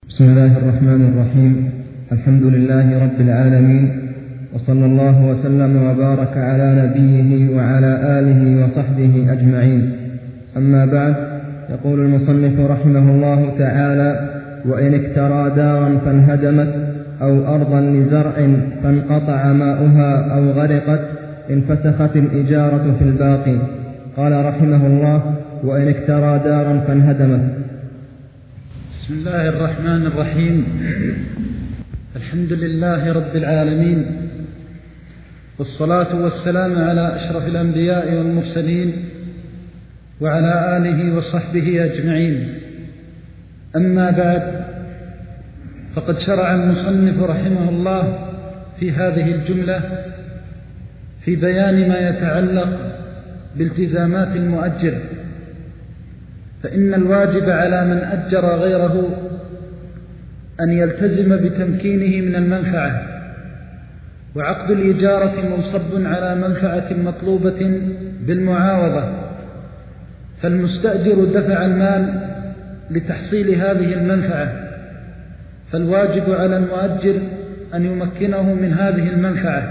بسم الله الرحمن الرحيم. الحمد لله رب العالمين، وصلى الله وسلم وبارك على نبيه وعلى آله وصحبه أجمعين. أما بعد، يقول المصنف رحمه الله تعالى: وإن اكترى دارا فانهدمت أو أرضا لزرع فانقطع ماؤها أو غرقت انفسخت الإجارة في الباقي. قال رحمه الله: وإن اكترى دارا فانهدمت. بسم الله الرحمن الرحيم. الحمد لله رب العالمين، والصلاة والسلام على أشرف الأنبياء والمرسلين وعلى آله وصحبه أجمعين. أما بعد، فقد شرع المصنف رحمه الله في هذه الجملة في بيان ما يتعلق بالتزامات المؤجر، فإن الواجب على من أجر غيره أن يلتزم بتمكينه من المنفعة، وعقد الإجارة منصب على منفعة مطلوبة بالمعاوضة، فالمستأجر دفع المال لتحصيل هذه المنفعة، فالواجب على المؤجر أن يمكنه من هذه المنفعة.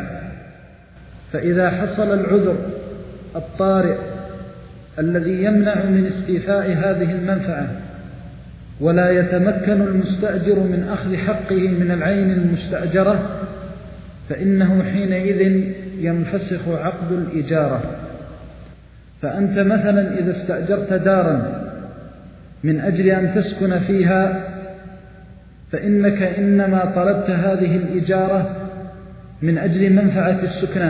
فإذا حصل العذر الطارئ الذي يمنع من استيفاء هذه المنفعة ولا يتمكن المستأجر من أخذ حقه من العين المستأجرة، فإنه حينئذ ينفسخ عقد الإجارة. فأنت مثلا إذا استأجرت دارا من أجل أن تسكن فيها، فإنك إنما طلبت هذه الإجارة من أجل منفعة السكنى،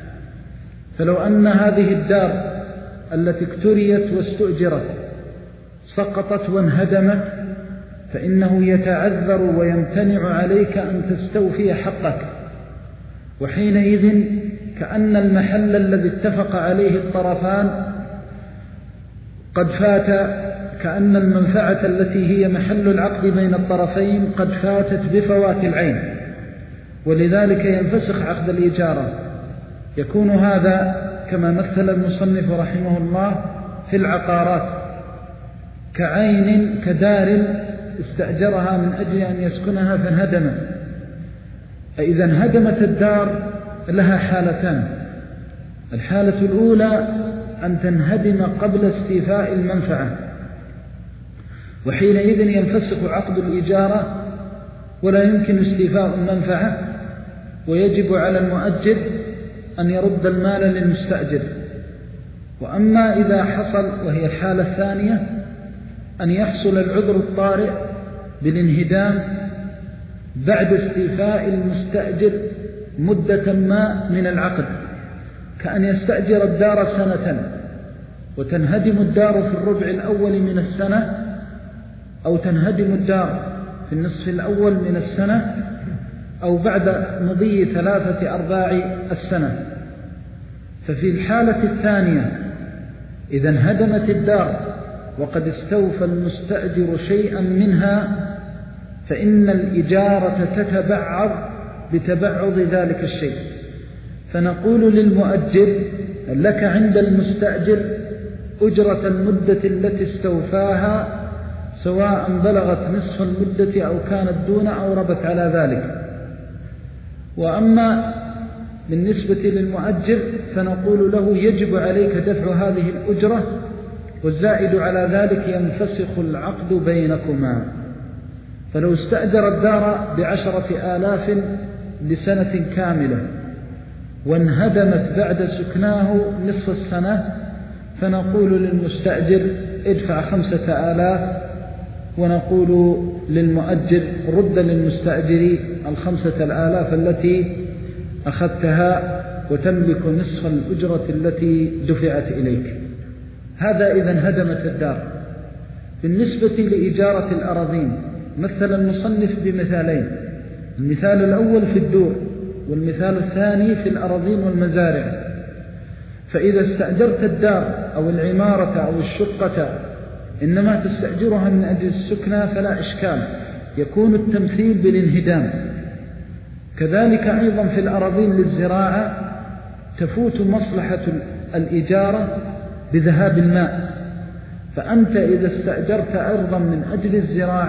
فلو أن هذه الدار التي اكتريت واستؤجرت سقطت وانهدمت، فإنه يتعذر ويمتنع عليك أن تستوفي حقك، وحينئذ كأن المحل الذي اتفق عليه الطرفان قد فات، كأن المنفعة التي هي محل العقد بين الطرفين قد فاتت بفوات العين، ولذلك ينفسخ عقد الإجارة. يكون هذا كما مثل المصنف رحمه الله في العقارات كعين كدار استأجرها من أجل أن يسكنها فانهدمت. فإذا انهدمت الدار لها حالتان: الحالة الأولى أن تنهدم قبل استيفاء المنفعة، وحينئذ ينفسخ عقد الإجارة ولا يمكن استيفاء المنفعة، ويجب على المؤجر أن يرد المال للمستأجر. وأما إذا حصل، وهي الحالة الثانية، أن يحصل العذر الطارئ بالانهدام بعد استيفاء المستأجر مدة ما من العقد، كأن يستأجر الدار سنة وتنهدم الدار في الربع الأول من السنة، أو تنهدم الدار في النصف الأول من السنة، أو بعد مضي 3/4 السنة. ففي الحالة الثانية إذا انهدمت الدار وقد استوفى المستأجر شيئا منها، فإن الإجارة تتبعض بتبعض ذلك الشيء، فنقول للمؤجر: لك عند المستأجر أجرة المدة التي استوفاها، سواء بلغت نصف المدة أو كانت دون أو ربت على ذلك. وأما بالنسبة للمؤجر فنقول له: يجب عليك دفع هذه الأجرة، والزائد على ذلك ينفسخ العقد بينكما. فلو استأجر الدار ب10,000 لسنة كاملة وانهدمت بعد سكناه نصف السنة، فنقول للمستأجر: ادفع 5,000، ونقول للمؤجر: رد للمستأجر 5,000 التي أخذتها وتملك نصف الأجرة التي دفعت إليك. هذا إذا انهدمت الدار. بالنسبة لإجارة الأراضين مثل المصنف بمثالين: المثال الأول في الدور، والمثال الثاني في الأراضين والمزارع. فإذا استأجرت الدار أو العمارة أو الشقة إنما تستأجرها من أجل السكنى فلا إشكال، يكون التمثيل بالانهدام. كذلك أيضا في الأراضين للزراعة تفوت مصلحة الإجارة بذهاب الماء، فأنت إذا استأجرت أرضا من أجل الزراعة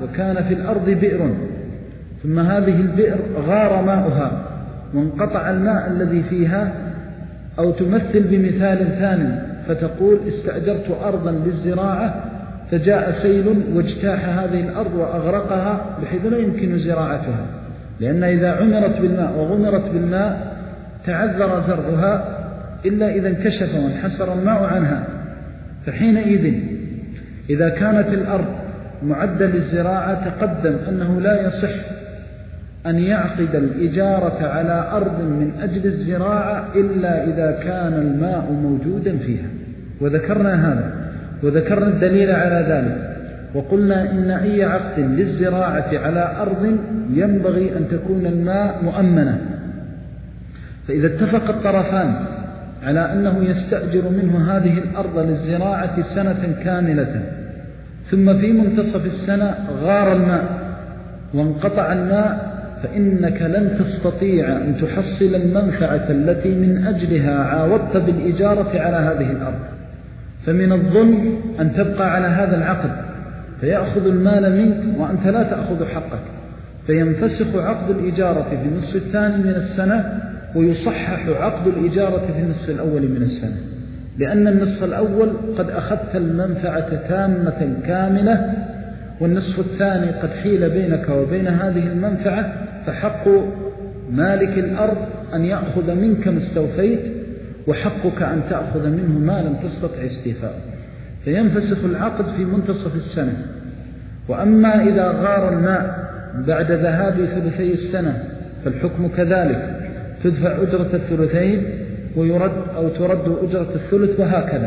وكان في الأرض بئر، ثم هذه البئر غار ماؤها وانقطع الماء الذي فيها، أو تمثل بمثال ثاني فتقول استأجرت أرضا للزراعة فجاء سيل واجتاح هذه الأرض وأغرقها بحيث لا يمكن زراعتها، لأن إذا عمرت بالماء وغمرت بالماء تعذر زرعها إلا إذا انكشف وانحسر الماء عنها. فحينئذ إذا كانت الأرض معدة للزراعة تقدم أنه لا يصح أن يعقد الإجارة على أرض من أجل الزراعة إلا إذا كان الماء موجودا فيها، وذكرنا هذا وذكرنا الدليل على ذلك، وقلنا إن أي عقد للزراعة على أرض ينبغي أن تكون الماء مؤمنا. فإذا اتفق الطرفان على أنه يستأجر منه هذه الأرض للزراعة سنة كاملة، ثم في منتصف السنة غار الماء وانقطع الماء، فإنك لن تستطيع أن تحصل المنفعة التي من أجلها عاوضت بالإجارة على هذه الأرض. فمن الظلم أن تبقى على هذا العقد فيأخذ المال منك وأنت لا تأخذ حقك، فينفسخ عقد الإجارة في النصف الثاني من السنة ويصحح عقد الإجارة في النصف الأول من السنة، لأن النصف الأول قد أخذت المنفعة تامة كاملة، والنصف الثاني قد حيل بينك وبين هذه المنفعة، فحق مالك الأرض أن يأخذ منك ما استوفيت، وحقك أن تأخذ منه ما لم تستطع استيفاءه، فينفسخ العقد في منتصف السنة. وأما إذا غار الماء بعد ذهاب ثلثي السنة فالحكم كذلك، تدفع أجرة الثلثين ويرد أو ترد أجرة الثلث، وهكذا.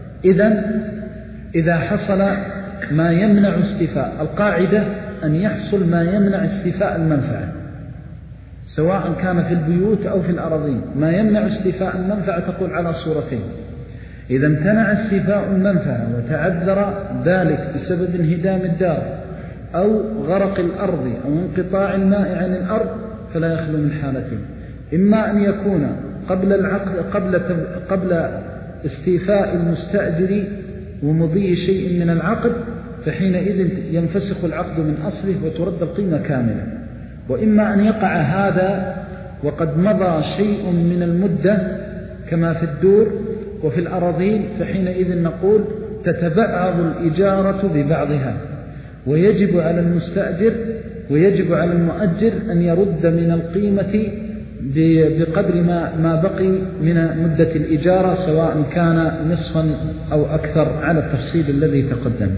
إذا حصل ما يمنع استيفاء، القاعدة أن يحصل ما يمنع استيفاء المنفعة سواء كان في البيوت أو في الأراضين. ما يمنع استيفاء المنفعة تقول على صورتين: إذا امتنع استيفاء المنفعة وتعذر ذلك بسبب انهدام الدار أو غرق الأرض أو انقطاع الماء عن الأرض فلا يخلو من حالتين: إما أن يكون قبل العقد قبل استيفاء المستأجر ومضي شيء من العقد، فحينئذ ينفسخ العقد من أصله وترد القيمة كاملة، وإما أن يقع هذا وقد مضى شيء من المدة كما في الدور وفي الأراضين، فحينئذ نقول تتبعض الإجارة ببعضها، ويجب على المستأجر ويجب على المؤجر أن يرد من القيمة بقدر ما بقي من مدة الإجارة، سواء كان نصفا أو أكثر على التفصيل الذي تقدم.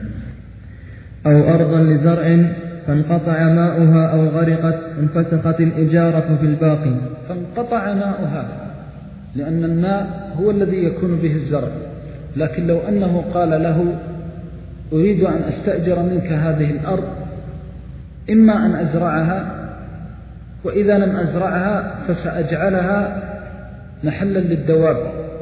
أو أرضا لزرع فانقطع ماؤها أو غرقت انفسخت الإجارة في الباقي. فانقطع ماؤها لأن الماء هو الذي يكون به الزرع، لكن لو أنه قال له أريد أن أستأجر منك هذه الأرض، إما أن أزرعها، وإذا لم أزرعها فسأجعلها محلا للدواب،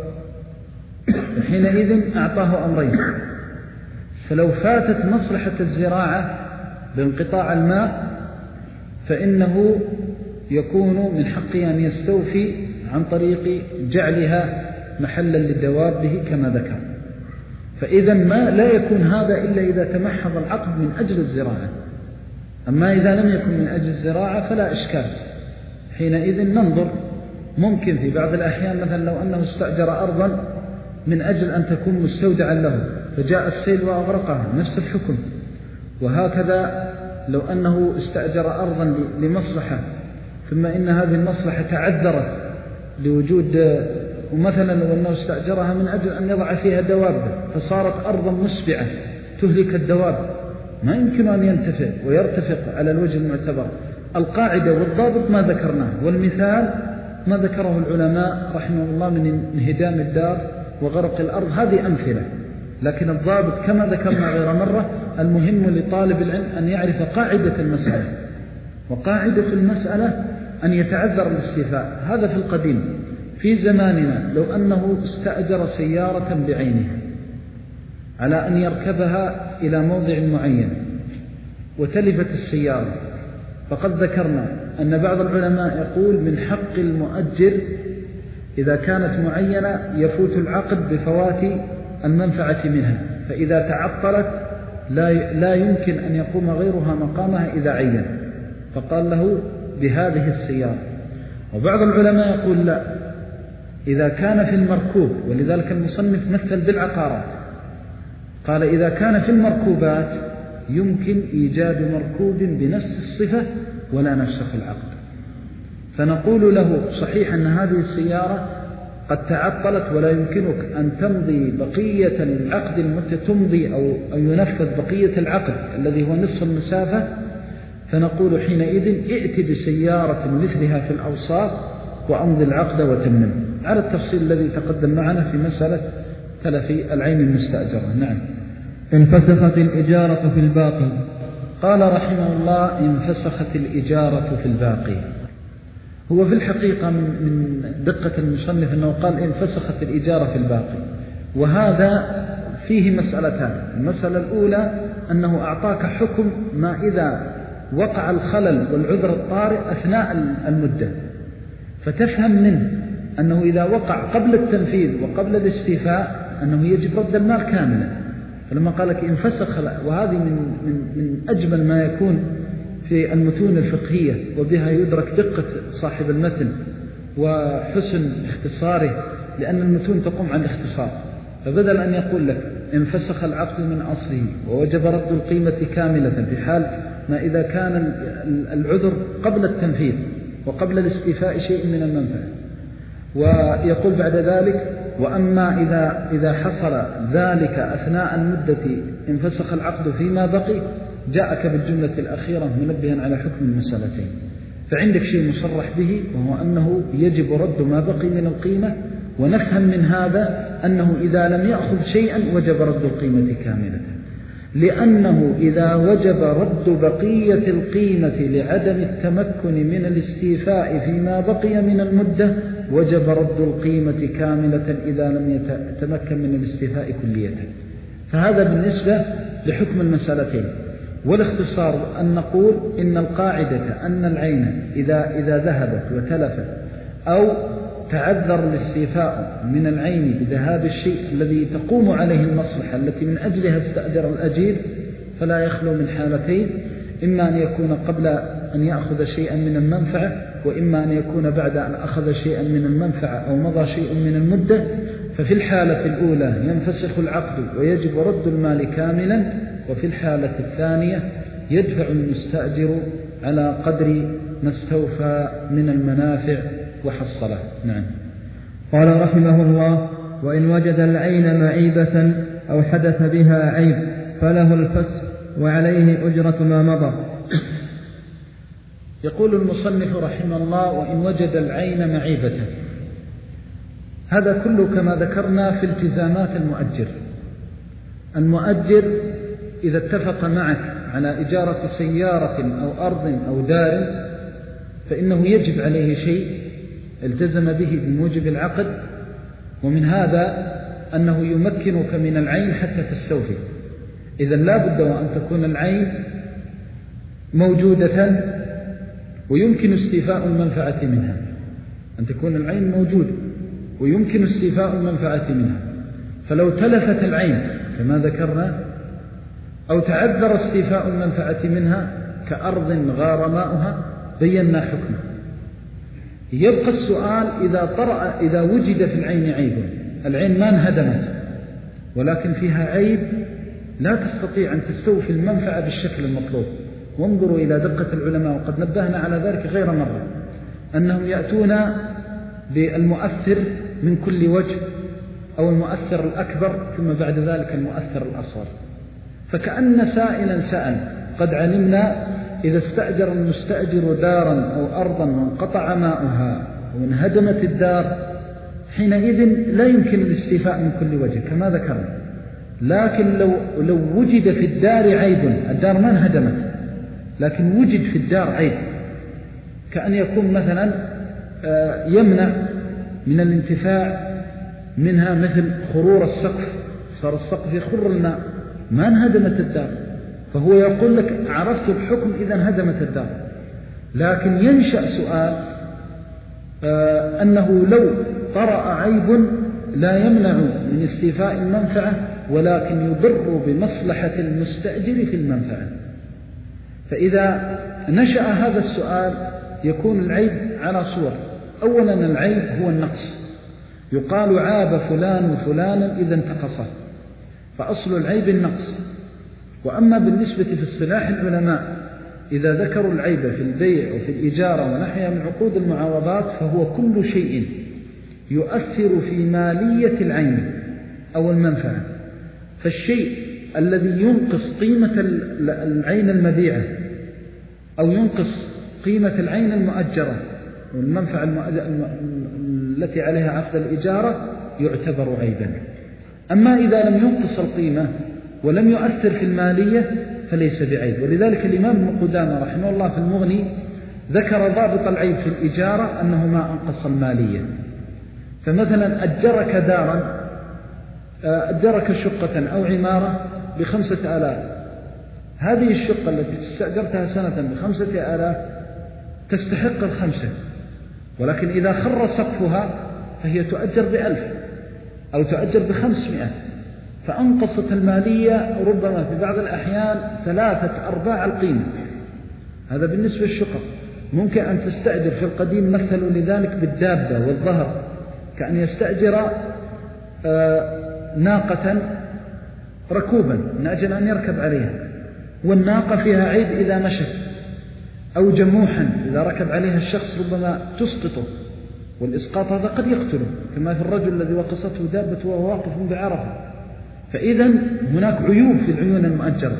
حينئذ أعطاه أمرين: فلو فاتت مصلحة الزراعة بانقطاع الماء فإنه يكون من حقه أن يستوفي عن طريق جعلها محلا للدواب كما ذكر. فإذا ما لا يكون هذا إلا إذا تمحض العقد من أجل الزراعة، أما إذا لم يكن من أجل الزراعة فلا إشكال. حينئذ ننظر، ممكن في بعض الأحيان مثلا لو أنه استأجر أرضا من أجل أن تكون مستودعا له فجاء السيل وأغرقها، نفس الحكم. وهكذا لو أنه استأجر أرضا لمصلحة ثم إن هذه المصلحة تعذرت لوجود، ومثلا لو أنه استأجرها من أجل أن يضع فيها دواب فصارت أرضا مسبعة تهلك الدواب، ما يمكن أن ينتفع ويرتفق على الوجه المعتبر. القاعدة والضابط ما ذكرناه، والمثال ما ذكره العلماء رحمه الله من انهدام الدار وغرق الأرض، هذه أمثلة. لكن الضابط كما ذكرنا غير مرة، المهم لطالب العلم أن يعرف قاعدة المسألة، وقاعدة المسألة أن يتعذر الاستيفاء. هذا في القديم. في زماننا لو أنه استأجر سيارة بعينها على أن يركبها إلى موضع معين وتلفت السيارة، فقد ذكرنا أن بعض العلماء يقول من حق المؤجر إذا كانت معينة يفوت العقد بفوات المنفعة منها، فإذا تعطلت لا يمكن أن يقوم غيرها مقامها إذا عين، فقال له بهذه السيارة. وبعض العلماء يقول لا، إذا كان في المركوب، ولذلك المصنف مثل بالعقارات، قال إذا كان في المركوبات يمكن إيجاد مركوب بنفس الصفة ولا نفسخ العقد، فنقول له صحيح أن هذه السيارة قد تعطلت ولا يمكنك أن تمضي بقية العقد تمضي أو ينفذ بقية العقد الذي هو نصف المسافة، فنقول حينئذ ائت بسيارة مثلها في الأوصاف وأمضي العقد وتمم، على التفصيل الذي تقدم معنا في مسألة تلف العين المستأجرة. نعم. انفسخت الإجارة في الباقي. قال رحمه الله انفسخت الإجارة في الباقي. هو في الحقيقة من دقة المصنف أنه قال انفسخت الإجارة في الباقي، وهذا فيه مسألتان. المسألة الأولى أنه أعطاك حكم ما إذا وقع الخلل والعذر الطارئ أثناء المدة، فتفهم منه أنه إذا وقع قبل التنفيذ وقبل الاستيفاء أنه يجب رد المال كاملا. فلما قال لك انفسخ، وهذه من أجمل ما يكون في المتون الفقهية، وبها يدرك دقة صاحب المتن وحسن اختصاره، لأن المتون تقوم عن الاختصار. فبدل أن يقول لك انفسخ العقد من أصله ووجب رد القيمة كاملة في حال ما إذا كان العذر قبل التنفيذ وقبل الاستيفاء شيء من المنفعة، ويقول بعد ذلك وأما إذا حصل ذلك أثناء المدة انفسخ العقد فيما بقي، جاءك بالجملة الأخيرة منبها على حكم المسألتين. فعندك شيء مصرح به، وهو أنه يجب رد ما بقي من القيمة، ونفهم من هذا أنه إذا لم يأخذ شيئا وجب رد القيمة كاملة، لأنه إذا وجب رد بقية القيمة لعدم التمكن من الاستيفاء فيما بقي من المدة، وجب رد القيمة كاملة إذا لم يتمكن من الاستيفاء كلية. فهذا بالنسبة لحكم المسألتين. والاختصار أن نقول إن القاعدة أن العين إذا ذهبت وتلفت أو تعذر الاستيفاء من العين بذهاب الشيء الذي تقوم عليه المصلحة التي من أجلها استأجر الأجير، فلا يخلو من حالتين: إما أن يكون قبل أن يأخذ شيئا من المنفعة، وإما أن يكون بعد أن أخذ شيئا من المنفعة أو مضى شيء من المدة. ففي الحالة الأولى ينفسخ العقد ويجب رد المال كاملا، وفي الحالة الثانية يدفع المستأجر على قدر ما استوفى من المنافع وحصله. نعم. قال رحمه الله: وإن وجد العين معيبة أو حدث بها عيب فله الفسخ وعليه أجرة ما مضى. يقول المصنف رحمه الله: وإن وجد العين معيبة. هذا كله كما ذكرنا في التزامات المؤجر. المؤجر إذا اتفق معك على إجارة سيارة أو أرض أو دار، فإنه يجب عليه شيء التزم به بموجب العقد، ومن هذا أنه يمكنك من العين حتى تستوفي. إذن لا بد وأن تكون العين موجودة ويمكن استيفاء المنفعة منها، أن تكون العين موجودة ويمكن استيفاء المنفعة منها. فلو تلفت العين كما ذكرنا أو تعذر استيفاء المنفعة منها كأرض غار ماؤها بينا حكمه. يبقى السؤال: إذا وجد في العين عيب، العين ما انهدمت ولكن فيها عيب لا تستطيع أن تستوفي المنفعة بالشكل المطلوب. وانظروا إلى دقة العلماء، وقد نبهنا على ذلك غير مرة، أنهم يأتون بالمؤثر من كل وجه أو المؤثر الأكبر ثم بعد ذلك المؤثر الأصغر. فكأن سائلا سأل: قد علمنا إذا استأجر المستأجر دارا أو أرضا وانقطع ماؤها وانهدمت الدار، حينئذ لا يمكن الاستيفاء من كل وجه كما ذكرنا. لكن لو وجد في الدار عيب، الدار ما انهدمت لكن وجد في الدار عيب، كأن يكون مثلا يمنع من الانتفاع منها مثل خرور السقف، صار السقف يخر الماء، ما انهدمت الدار، فهو يقول لك عرفت الحكم إذا انهدمت الدار. لكن ينشأ سؤال أنه لو طرأ عيب لا يمنع من استيفاء المنفعة ولكن يضر بمصلحة المستأجر في المنفعة. فإذا نشأ هذا السؤال يكون العيب على صور. أولا العيب هو النقص، يقال عاب فلان وفلانا إذا انتقصه، فأصل العيب النقص. وأما بالنسبة في اصطلاح العلماء إذا ذكروا العيب في البيع وفي الإجارة ونحيها من عقود المعاوضات فهو كل شيء يؤثر في مالية العين أو المنفعة. فالشيء الذي ينقص قيمة العين المبيعة أو ينقص قيمة العين المؤجرة والمنفعة التي عليها عقد الإجارة يعتبر عيبا. أما إذا لم ينقص القيمة ولم يؤثر في المالية فليس بعيب. ولذلك الإمام ابن قدامة رحمه الله في المغني ذكر ضابط العيب في الإجارة أنه ما أنقص المالية. فمثلا أجرك شقة أو عمارة ب5,000، هذه الشقة التي استأجرتها سنة ب5,000 تستحق 5، ولكن إذا خر سقفها فهي تؤجر ب1,000 أو تؤجر ب500، فأنقصت المالية ربما في بعض الأحيان 3/4 القيمة. هذا بالنسبة للشقق. ممكن أن تستأجر في القديم مثلوا لذلك بالدابة والظهر، كأن يستأجر ناقة ركوبا من أجل أن يركب عليها، والناقة فيها عيب إذا مشت، أو جموحا إذا ركب عليها الشخص ربما تسقطه، والإسقاط هذا قد يقتله، كما في الرجل الذي وقصته دابة وهو واقف بعرفة. فإذا هناك عيوب في العيون المؤجرة.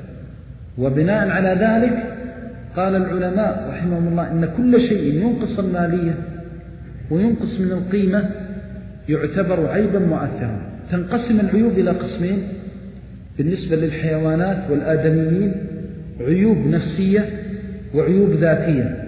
وبناء على ذلك قال العلماء رحمهم الله إن كل شيء ينقص المالية وينقص من القيمة يعتبر عيبا مؤثرا. تنقسم العيوب إلى قسمين بالنسبة للحيوانات والآدميين: عيوب نفسية وعيوب ذاتية.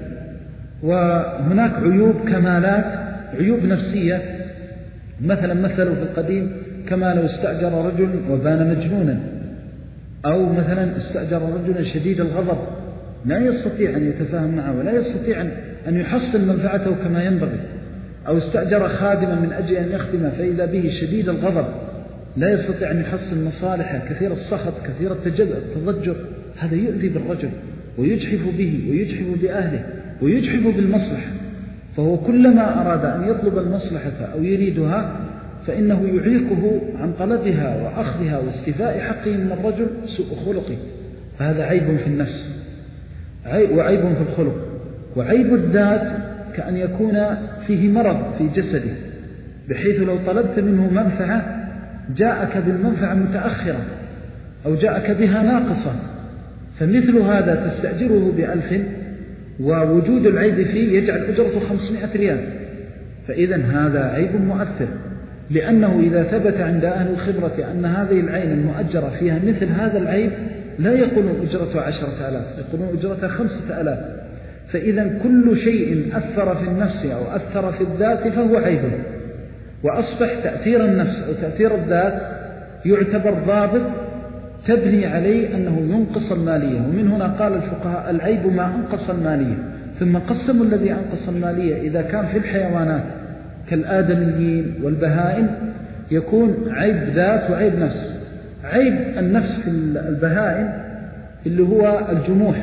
وهناك عيوب كمالات. عيوب نفسية مثلا مثلوا في القديم كما لو استأجر رجل وبان مجنونا، أو مثلا استأجر رجلا شديد الغضب لا يستطيع أن يتفاهم معه ولا يستطيع أن يحصل منفعته كما ينبغي، أو استأجر خادما من أجل أن يخدمه فإذا به شديد الغضب لا يستطيع أن يحصل مصالحه، كثير السخط كثير التضجر. هذا يؤذي بالرجل ويجحف به ويجحف بأهله ويجحف بالمصلحة. فهو كلما أراد أن يطلب المصلحة أو يريدها فإنه يعيقه عن طلبها وأخذها واستيفاء حقه من الرجل سوء خلقه. فهذا عيب في النفس وعيب في الخلق. وعيب الذات كأن يكون فيه مرض في جسده، بحيث لو طلبت منه منفعة جاءك بالمنفعة متأخرة أو جاءك بها ناقصة، فمثل هذا تستأجره ب1,000 ووجود العيب فيه يجعل أجرته 500 ريال. فإذا هذا عيب مؤثر، لأنه إذا ثبت عند أهل الخبرة أن هذه العين المؤجرة فيها مثل هذا العيب لا يقولون أجرتها 10,000، يقولون أجرتها 5,000. فإذا كل شيء أثر في النفس أو أثر في الذات فهو عيب. وأصبح تأثير النفس أو تأثير الذات يعتبر ضابط تبني عليه أنه ينقص المالية. ومن هنا قال الفقهاء العيب ما أنقص المالية، ثم قسموا الذي أنقص المالية. إذا كان في الحيوانات كالآدميين والبهائم يكون عيب ذات وعيب نفس. عيب النفس في البهائم اللي هو الجموح،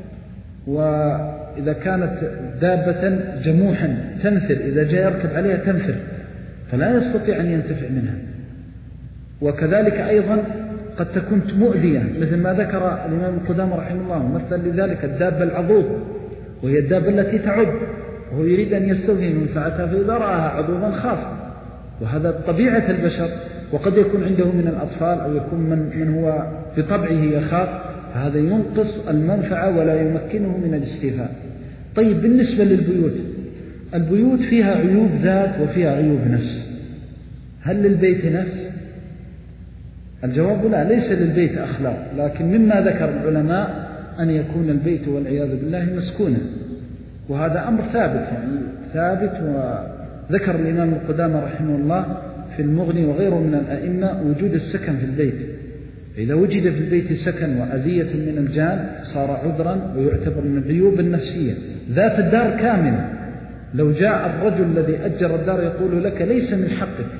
وإذا كانت دابة جموحا تنفر، إذا جاء يركب عليها تنفر فلا يستطيع أن ينتفع منها. وكذلك أيضا قد تكون مؤذية، مثل ما ذكر الإمام القدامى رحمه الله مثل لذلك الدابة العضوض، وهي الدابة التي تعض، وهو يريد أن يستوفي منفعتها فإذا رآها عضوضا خاف. وهذا طبيعة البشر، وقد يكون عنده من الأطفال أو يكون من هو بطبعه يخاف، فهذا ينقص المنفعة ولا يمكنه من الاستيفاء. طيب بالنسبة للبيوت، البيوت فيها عيوب ذات وفيها عيوب نفس. هل للبيت نفس؟ الجواب لا، ليس للبيت أخلاق، لكن مما ذكر العلماء أن يكون البيت والعياذ بالله مسكونا، وهذا أمر ثابت، يعني ثابت. وذكر الإمام القدامى رحمه الله في المغني وغيره من الأئمة وجود السكن في البيت. إذا وجد في البيت سكن وأذية من الجان صار عذرا ويعتبر من العيوب النفسية. ذات الدار كاملة، لو جاء الرجل الذي أجر الدار يقول لك ليس من حقك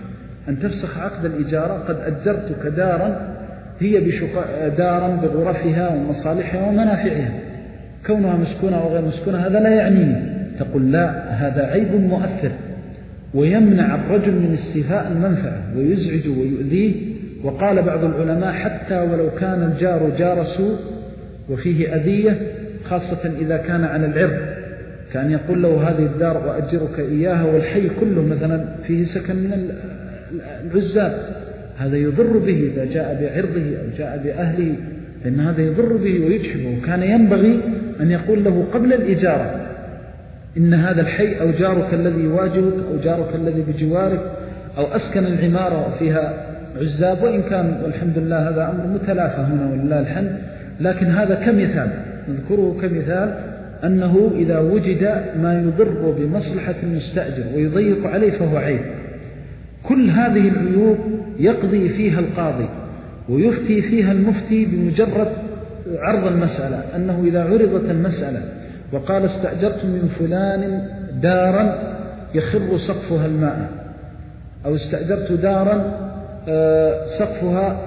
أن تفسخ عقد الإجارة. قد أجرتك دارا هي دارا بغرفها ومصالحها ومنافعها، كونها مسكونة أو غير مسكونة هذا لا يعنيني. تقول لا، هذا عيب مؤثر ويمنع الرجل من استيفاء المنفعة ويزعج ويؤذيه. وقال بعض العلماء حتى ولو كان الجار جار سوء وفيه أذية، خاصة إذا كان على العرض، كان يقول له هذه الدار وأجرك إياها والحي كله مثلا فيه سكن من العزاب، هذا يضر به إذا جاء بعرضه أو جاء بأهله، فإن هذا يضر به ويجحبه. وكان ينبغي أن يقول له قبل الإجارة إن هذا الحي أو جارك الذي يواجهك أو جارك الذي بجوارك أو أسكن العمارة وفيها عزاب، وإن كان والحمد لله هذا أمر متلافى هنا ولله الحمد، لكن هذا كمثال نذكره كمثال أنه إذا وجد ما يضر بمصلحة المستأجر ويضيق عليه فهو عيب. كل هذه العيوب يقضي فيها القاضي ويفتي فيها المفتي بمجرد عرض المسألة، أنه إذا عرضت المسألة وقال استأجرت من فلان دارا يخر سقفها الماء، أو استأجرت دارا سقفها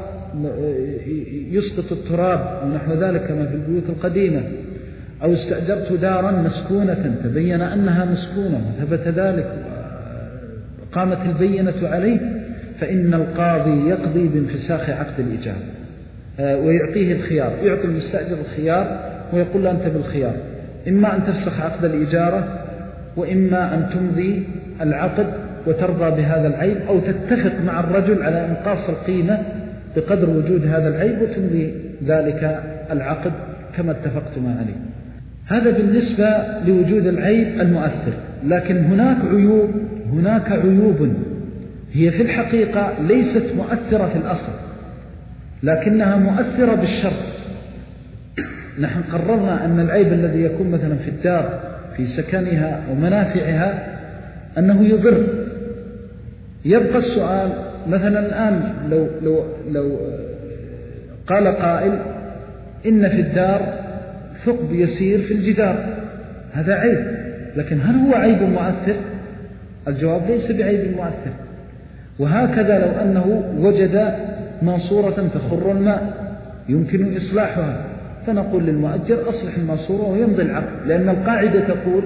يسقط التراب أو نحو ذلك كما في البيوت القديمة، أو استأجرت دارا مسكونة تبين أنها مسكونة وثبت ذلك وقامت البينة عليه، فإن القاضي يقضي بانفساخ عقد الإجارة ويعطيه الخيار، يعطي المستأجر الخيار ويقول له أنت بالخيار، إما أن تفسخ عقد الإجارة وإما أن تمضي العقد وترضى بهذا العيب، أو تتفق مع الرجل على إنقاص القيمة بقدر وجود هذا العيب وتمضي ذلك العقد كما اتفقتما عليه. هذا بالنسبة لوجود العيب المؤثر. لكن هناك عيوب هي في الحقيقة ليست مؤثرة في الأصل لكنها مؤثرة بالشرط. نحن قررنا أن العيب الذي يكون مثلا في الدار في سكنها أو منافعها أنه يضر. يبقى السؤال مثلا الآن لو قال قائل إن في الدار ثقب يسير في الجدار، هذا عيب، لكن هل هو عيب مؤثر؟ الجواب ليس بعيب مؤثر. وهكذا لو أنه وجد ماسورة تخر الماء يمكن إصلاحها، فنقول للمؤجر أصلح الماسورة ويمضي العقد، لأن القاعدة تقول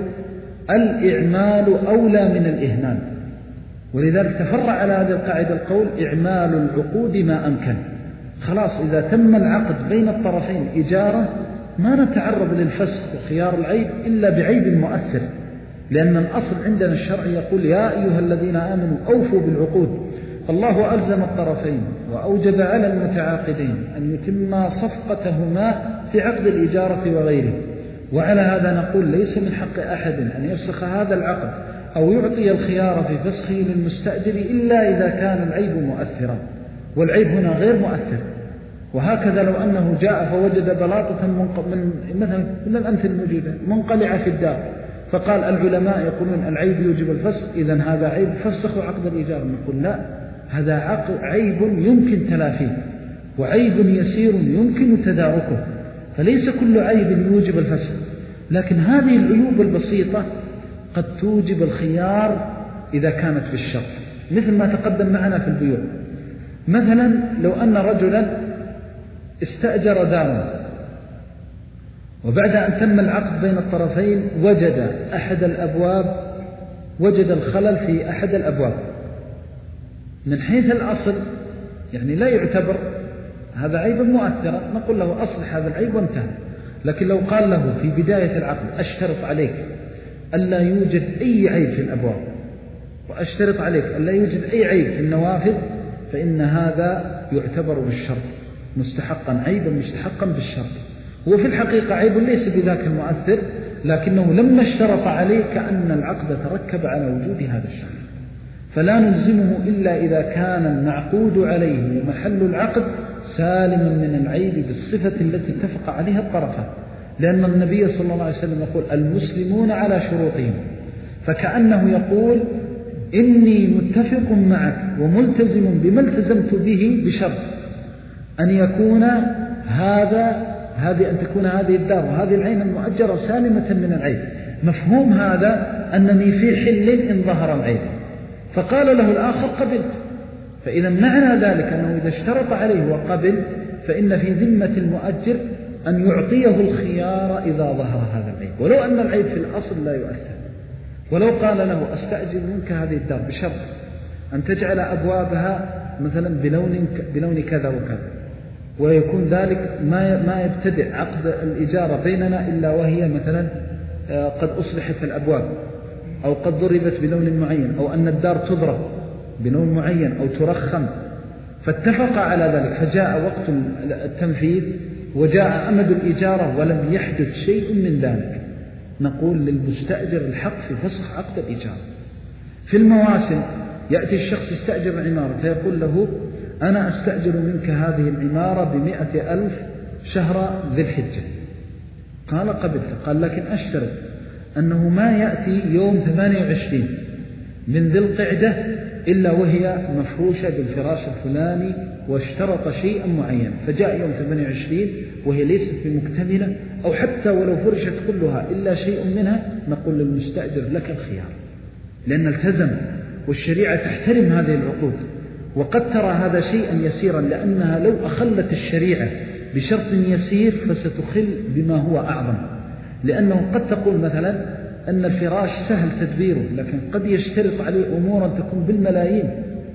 الإعمال أولى من الإهمال، ولذلك تفرع على هذه القاعدة القول إعمال العقود ما أمكن. خلاص إذا تم العقد بين الطرفين إجارة ما نتعرض للفسخ وخيار العيب إلا بعيب مؤثر، لأن الأصل عندنا الشرع يقول يا أيها الذين آمنوا أوفوا بالعقود. فالله ألزم الطرفين وأوجب على المتعاقدين أن يتم صفقتهما في عقد الإجارة وغيره. وعلى هذا نقول ليس من حق أحد أن يفسخ هذا العقد أو يعطي الخيار في فسخه للمستأجر إلا إذا كان العيب مؤثرا، والعيب هنا غير مؤثر. وهكذا لو أنه جاء فوجد بلاطة مثلا من الأمثلة الموجودة منقلعة في الدار، فقال العلماء يقولون العيب يوجب الفسخ، إذن هذا عيب فسخوا عقد الإيجار. نقول لا، هذا عيب يمكن تلافيه وعيب يسير يمكن تداركه، فليس كل عيب يوجب الفسخ، لكن هذه العيوب البسيطة قد توجب الخيار إذا كانت بالشرط، مثل ما تقدم معنا في البيوع. مثلا لو أن رجلا استأجر دارا وبعد أن تم العقد بين الطرفين وجد الخلل في أحد الأبواب، من حيث الأصل يعني لا يعتبر هذا عيبا مؤثرا، نقول له أصلح هذا العيب وانتهى. لكن لو قال له في بداية العقد أشترط عليك ألا يوجد أي عيب في الأبواب وأشترط عليك ألا يوجد أي عيب في النوافذ، فإن هذا يعتبر بالشرط مستحقا، عيبا مستحقا بالشرط. هو في الحقيقة عيب ليس بذاك المؤثر، لكنه لما اشترط عليه كأن العقد تركب على وجود هذا الشرط، فلا نلزمه إلا إذا كان المعقود عليه ومحل العقد سالما من العيب بالصفة التي اتفق عليها الطرفان، لأن النبي صلى الله عليه وسلم يقول المسلمون على شروطهم، فكأنه يقول إني متفق معك وملتزم بما التزمت به بشرط أن يكون أن تكون هذه الدار وهذه العين المؤجرة سالمة من العيب. مفهوم هذا أنني في حل إن ظهر العيب، فقال له الآخر قبلت، فإذا معنى ذلك أنه إذا اشترط عليه وقبل فإن في ذمة المؤجر أن يعطيه الخيار إذا ظهر هذا العيب، ولو أن العيب في الأصل لا يؤثر. ولو قال له أستأجر منك هذه الدار بشرط أن تجعل أبوابها مثلا بلون كذا وكذا، ويكون ذلك ما يبتدئ عقد الإجارة بيننا إلا وهي مثلا قد أصلحت الأبواب، أو قد ضربت بلون معين، أو أن الدار تضرب بلون معين أو ترخم، فاتفق على ذلك فجاء وقت التنفيذ وجاء أمد الإجارة ولم يحدث شيء من ذلك، نقول للمستأجر الحق في فسخ عقد الإجارة. في المواسم يأتي الشخص يستأجر العمارة فيقول له أنا أستأجر منك هذه العمارة 100,000 شهر ذي الحجة. قال قبلت، قال لكن أشترط أنه ما يأتي يوم 28 من ذي القعدة إلا وهي مفروشة بالفراش الفلاني، واشترط شيئا معين، فجاء يوم 28 وهي ليست بمكتملة، أو حتى ولو فرشت كلها إلا شيء منها، نقول للمستأجر لك الخيار، لأن التزم، والشريعة تحترم هذه العقود. وقد ترى هذا شيئا يسيرا، لأنها لو أخلت الشريعة بشرط يسير فستخل بما هو أعظم، لأنه قد تقول مثلا أن الفراش سهل تدبيره، لكن قد يشترط عليه أمورا تكون بالملايين.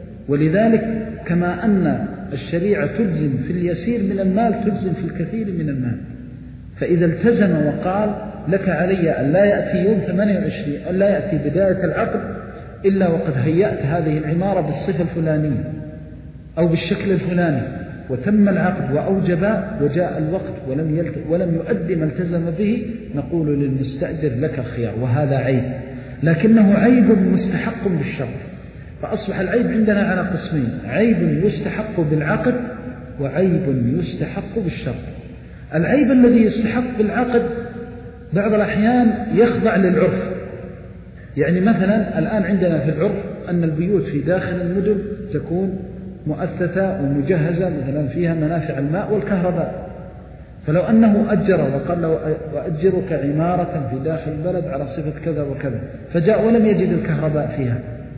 ولذلك كما أن الشريعة تلزم في اليسير من المال تلزم في الكثير من المال، فإذا التزم وقال لك علي أن لا يأتي يوم 28 أن لا يأتي بداية العقد إلا وقد هيأت هذه العمارة بالصفة الفلانية أو بالشكل الفلاني، وتم العقد وأوجب وجاء الوقت ولم يؤدي ما التزم به، نقول للمستأجر لك الخيار. وهذا عيب، لكنه عيب مستحق بالشرط. فأصبح العيب عندنا على قسمين: عيب يستحق بالعقد وعيب يستحق بالشرط. العيب الذي يستحق بالعقد بعض الأحيان يخضع للعرف، يعني مثلا الآن عندنا في العرف أن البيوت في داخل المدن تكون مؤسسة ومجهزة مثلا فيها منافع الماء والكهرباء، فلو أنه أجر وقال له وأجرك عمارة في داخل البلد على صفة كذا وكذا، فجاء ولم يجد الكهرباء فيها،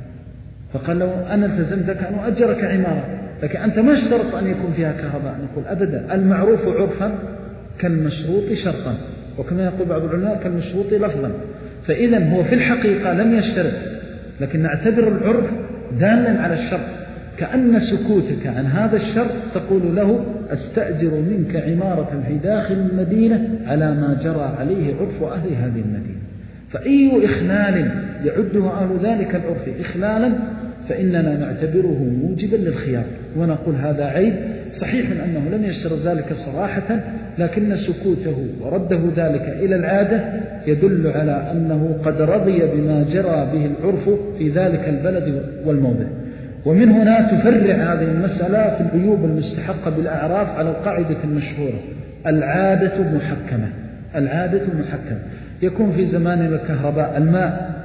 فقال له أنا التزمتك أن أجرك عمارة، لكن أنت ما اشترط أن يكون فيها كهرباء. نقول أبدا، المعروف عرفا كالمشروط شرطا، وكما يقول بعض العلماء كالمشروط لفظا. فإذا هو في الحقيقة لم يشترط، لكن نعتبر العرف دالا على الشرط، كأن سكوتك عن هذا الشرط تقول له أستأجر منك عمارة في داخل المدينة على ما جرى عليه عرف أهل هذه المدينة. فأي إخلال يعده أهل ذلك العرف إخلالا فإننا نعتبره موجبا للخيار، ونقول هذا عيب. صحيح أنه لم يشترط ذلك صراحة، لكن سكوته ورده ذلك إلى العادة يدل على أنه قد رضي بما جرى به العرف في ذلك البلد والموضع. ومن هنا تفرع هذه المسألة في العيوب المستحقة بالأعراف على القاعدة المشهورة: العادة محكمة. العادة محكمة. يكون في زمان الكهرباء الماء،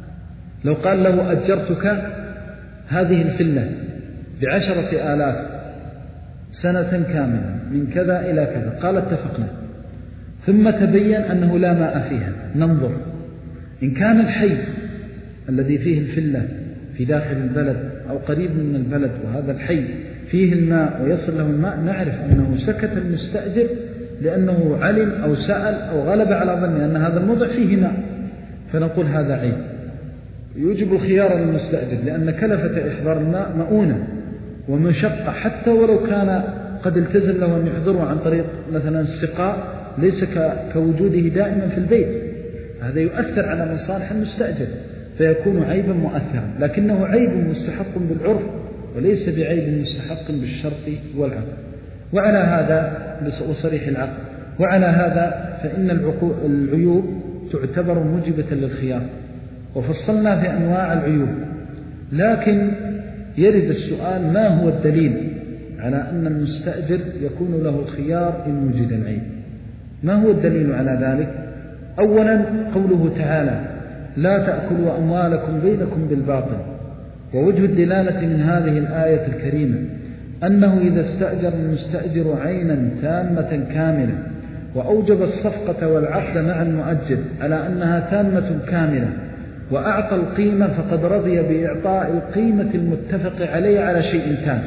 لو قال له أجرتك هذه الفلة 10,000 سنة كاملة من كذا إلى كذا، قال اتفقنا، ثم تبين أنه لا ماء فيها، ننظر إن كان الحي الذي فيه الفلة في داخل البلد أو قريب من البلد وهذا الحي فيه الماء ويصل له الماء، نعرف أنه سكت المستأجر لأنه علم أو سأل أو غلب على ظنه أن هذا الموضع فيه ماء، فنقول هذا عيب. يوجب الخيار للمستأجر، لأن كلفة إحضار الماء مؤونة ومشقة، حتى ولو كان قد التزم له أن يحضره عن طريق مثلا السقاء، ليس كوجوده دائما في البيت، هذا يؤثر على مصالح المستأجر فيكون عيبا مؤثرا، لكنه عيب مستحق بالعرف وليس بعيب مستحق بالشرط والعقد. وعلى هذا وصريح العقد، وعلى هذا فإن العيوب تعتبر موجبة للخيار، وفصلنا في أنواع العيوب. لكن يرد السؤال: ما هو الدليل على أن المستأجر يكون له خيار إن وجد العيب؟ ما هو الدليل على ذلك؟ أولا قوله تعالى: لا تأكلوا أموالكم بينكم بالباطل. ووجه الدلالة من هذه الآية الكريمة أنه إذا استأجر المستأجر عينا تامة كاملة وأوجب الصفقة والعقد مع المؤجر على أنها تامة كاملة، وأعطى القيمة فقد رضي بإعطاء القيمة المتفق عليه على شيء تام.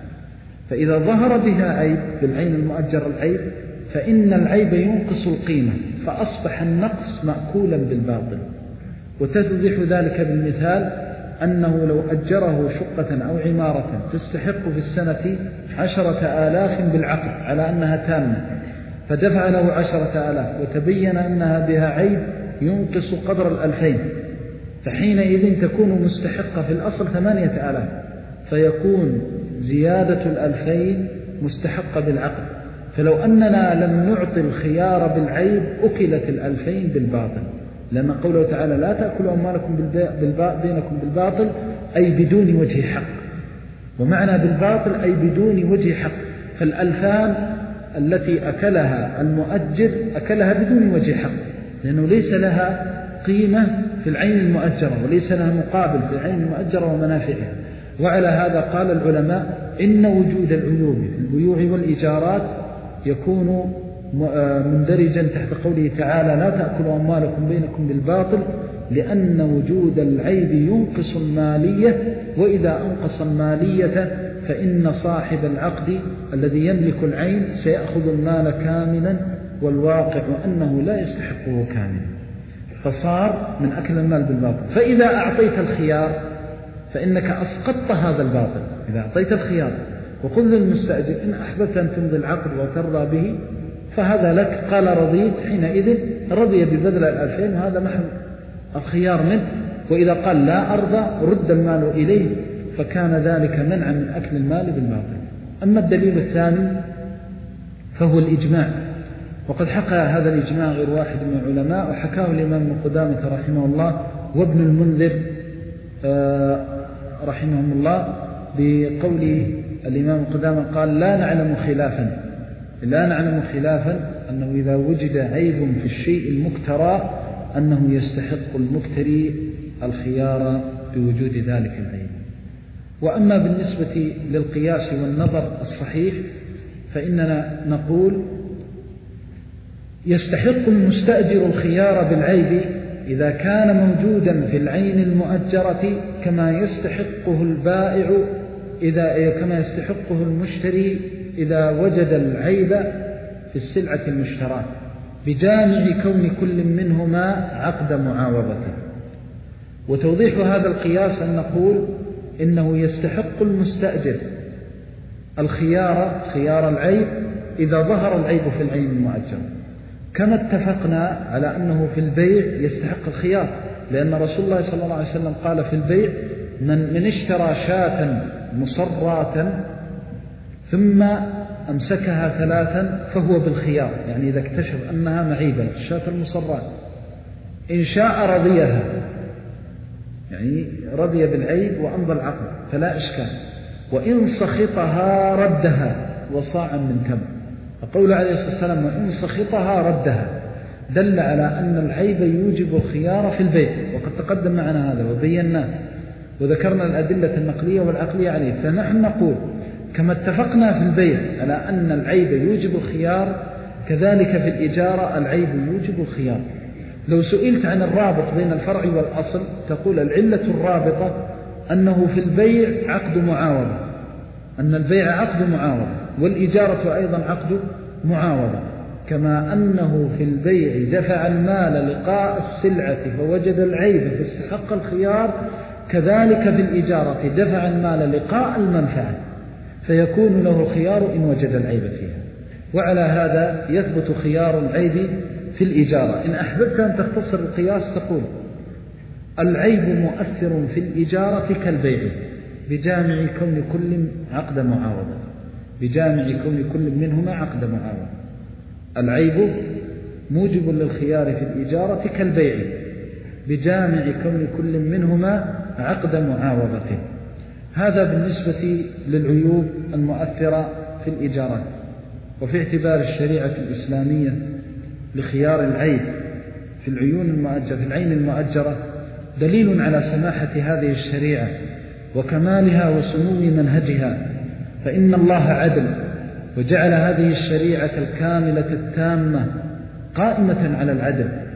فإذا ظهر بها عيب بالعين المؤجر العيب فإن العيب ينقص القيمة، فأصبح النقص مأكولا بالباطل. وتتضح ذلك بالمثال أنه لو أجره شقة أو عمارة تستحق في السنة 10,000 بالعقد على أنها تامة، فدفع له 10,000 وتبين أنها بها عيب ينقص قدر 2000، فحينئذ تكون مستحقة في الأصل 8,000، فيكون زيادة 2000 مستحقة بالعقد. فلو أننا لم نعطي الخيار بالعيب أكلت 2000 بالباطل، لأن قوله تعالى لا تأكلوا أموالكم بينكم بالباطل أي بدون وجه حق، ومعنى بالباطل أي بدون وجه حق. فال2000 التي أكلها المؤجر أكلها بدون وجه حق، لأنه ليس لها قيمة في العين المؤجرة وليس لها مقابل في العين المؤجرة ومنافعها. وعلى هذا قال العلماء إن وجود العيوب في البيوع والإيجارات يكون مندرجا تحت قوله تعالى لا تأكلوا أموالكم بينكم بالباطل، لأن وجود العيب ينقص المالية، وإذا أنقص المالية فإن صاحب العقد الذي يملك العين سيأخذ المال كاملا، والواقع أنه لا يستحقه كاملا، فصار من أكل المال بالباطل. فإذا أعطيت الخيار فإنك أسقطت هذا الباطل. إذا أعطيت الخيار وقل للمستأجر إن أحببت أن تمضي العقد وترضى به فهذا لك، قال رضيت، حينئذ رضي ببذل 2000 وهذا محل الخيار منه. وإذا قال لا أرضى رد المال إليه، فكان ذلك منعا من أكل المال بالباطل. أما الدليل الثاني فهو الإجماع، وقد حكى هذا الإجماع غير واحد من العلماء، وحكاه الإمام ابن قدامة رحمه الله وابن المنذر رحمهم الله بقول الإمام ابن قدامة قال لا نعلم خلافا أنه إذا وجد عيب في الشيء المكترى أنه يستحق المكتري الخيار بوجود ذلك العيب. وأما بالنسبة للقياس والنظر الصحيح فإننا نقول يستحق المستأجر الخيار بالعيب إذا كان موجودا في العين المؤجرة كما يستحقه البائع كما يستحقه المشتري إذا وجد العيب في السلعة المشتراة، بجامع كون كل منهما عقد معاوضة. وتوضيح هذا القياس أن نقول إنه يستحق المستأجر خيار العيب إذا ظهر العيب في العين المؤجرة، كما اتفقنا على أنه في البيع يستحق الخيار، لأن رسول الله صلى الله عليه وسلم قال في البيع من اشترى شاة مصراة ثم أمسكها 3 فهو بالخيار، يعني إذا اكتشف أنها معيبة الشاة المصراة، إن شاء رضيها يعني رضي بالعيب وأمضى العقد فلا إشكال، وإن سخطها ردها وصاعا من تمر. فقول عليه الصلاة والسلام وإن سخطها ردها دل على أن العيب يوجب الخيار في البيع، وقد تقدم معنا هذا وبيناه وذكرنا الأدلة النقلية والعقلية عليه. فنحن نقول كما اتفقنا في البيع على أن العيب يوجب الخيار، كذلك في الإجارة العيب يوجب الخيار. لو سئلت عن الرابط بين الفرع والأصل تقول العلة الرابطة أنه في البيع عقد معاوضة، أن البيع عقد معاوضة والإجارة أيضا عقد معاوضة، كما أنه في البيع دفع المال لقاء السلعة فوجد العيب فاستحق الخيار، كذلك في الإجارة دفع المال لقاء المنفعة فيكون له الخيار إن وجد العيب فيها. وعلى هذا يثبت خيار العيب في الإجارة. إن أحببت أن تختصر القياس تقول العيب مؤثر في الإجارة كالبيع بجامع كون كل عقد معاوضة، بجامع كون كل منهما عقد معاوضة. العيب موجب للخيار في الإجارة كالبيع بجامع كون كل منهما عقد معاوضة. هذا بالنسبة للعيوب المؤثرة في الإجارات. وفي اعتبار الشريعة الإسلامية لخيار العيب في العين المؤجرة دليل على سماحة هذه الشريعة وكمالها وسمو منهجها، فإن الله عدل وجعل هذه الشريعة الكاملة التامة قائمة على العدل،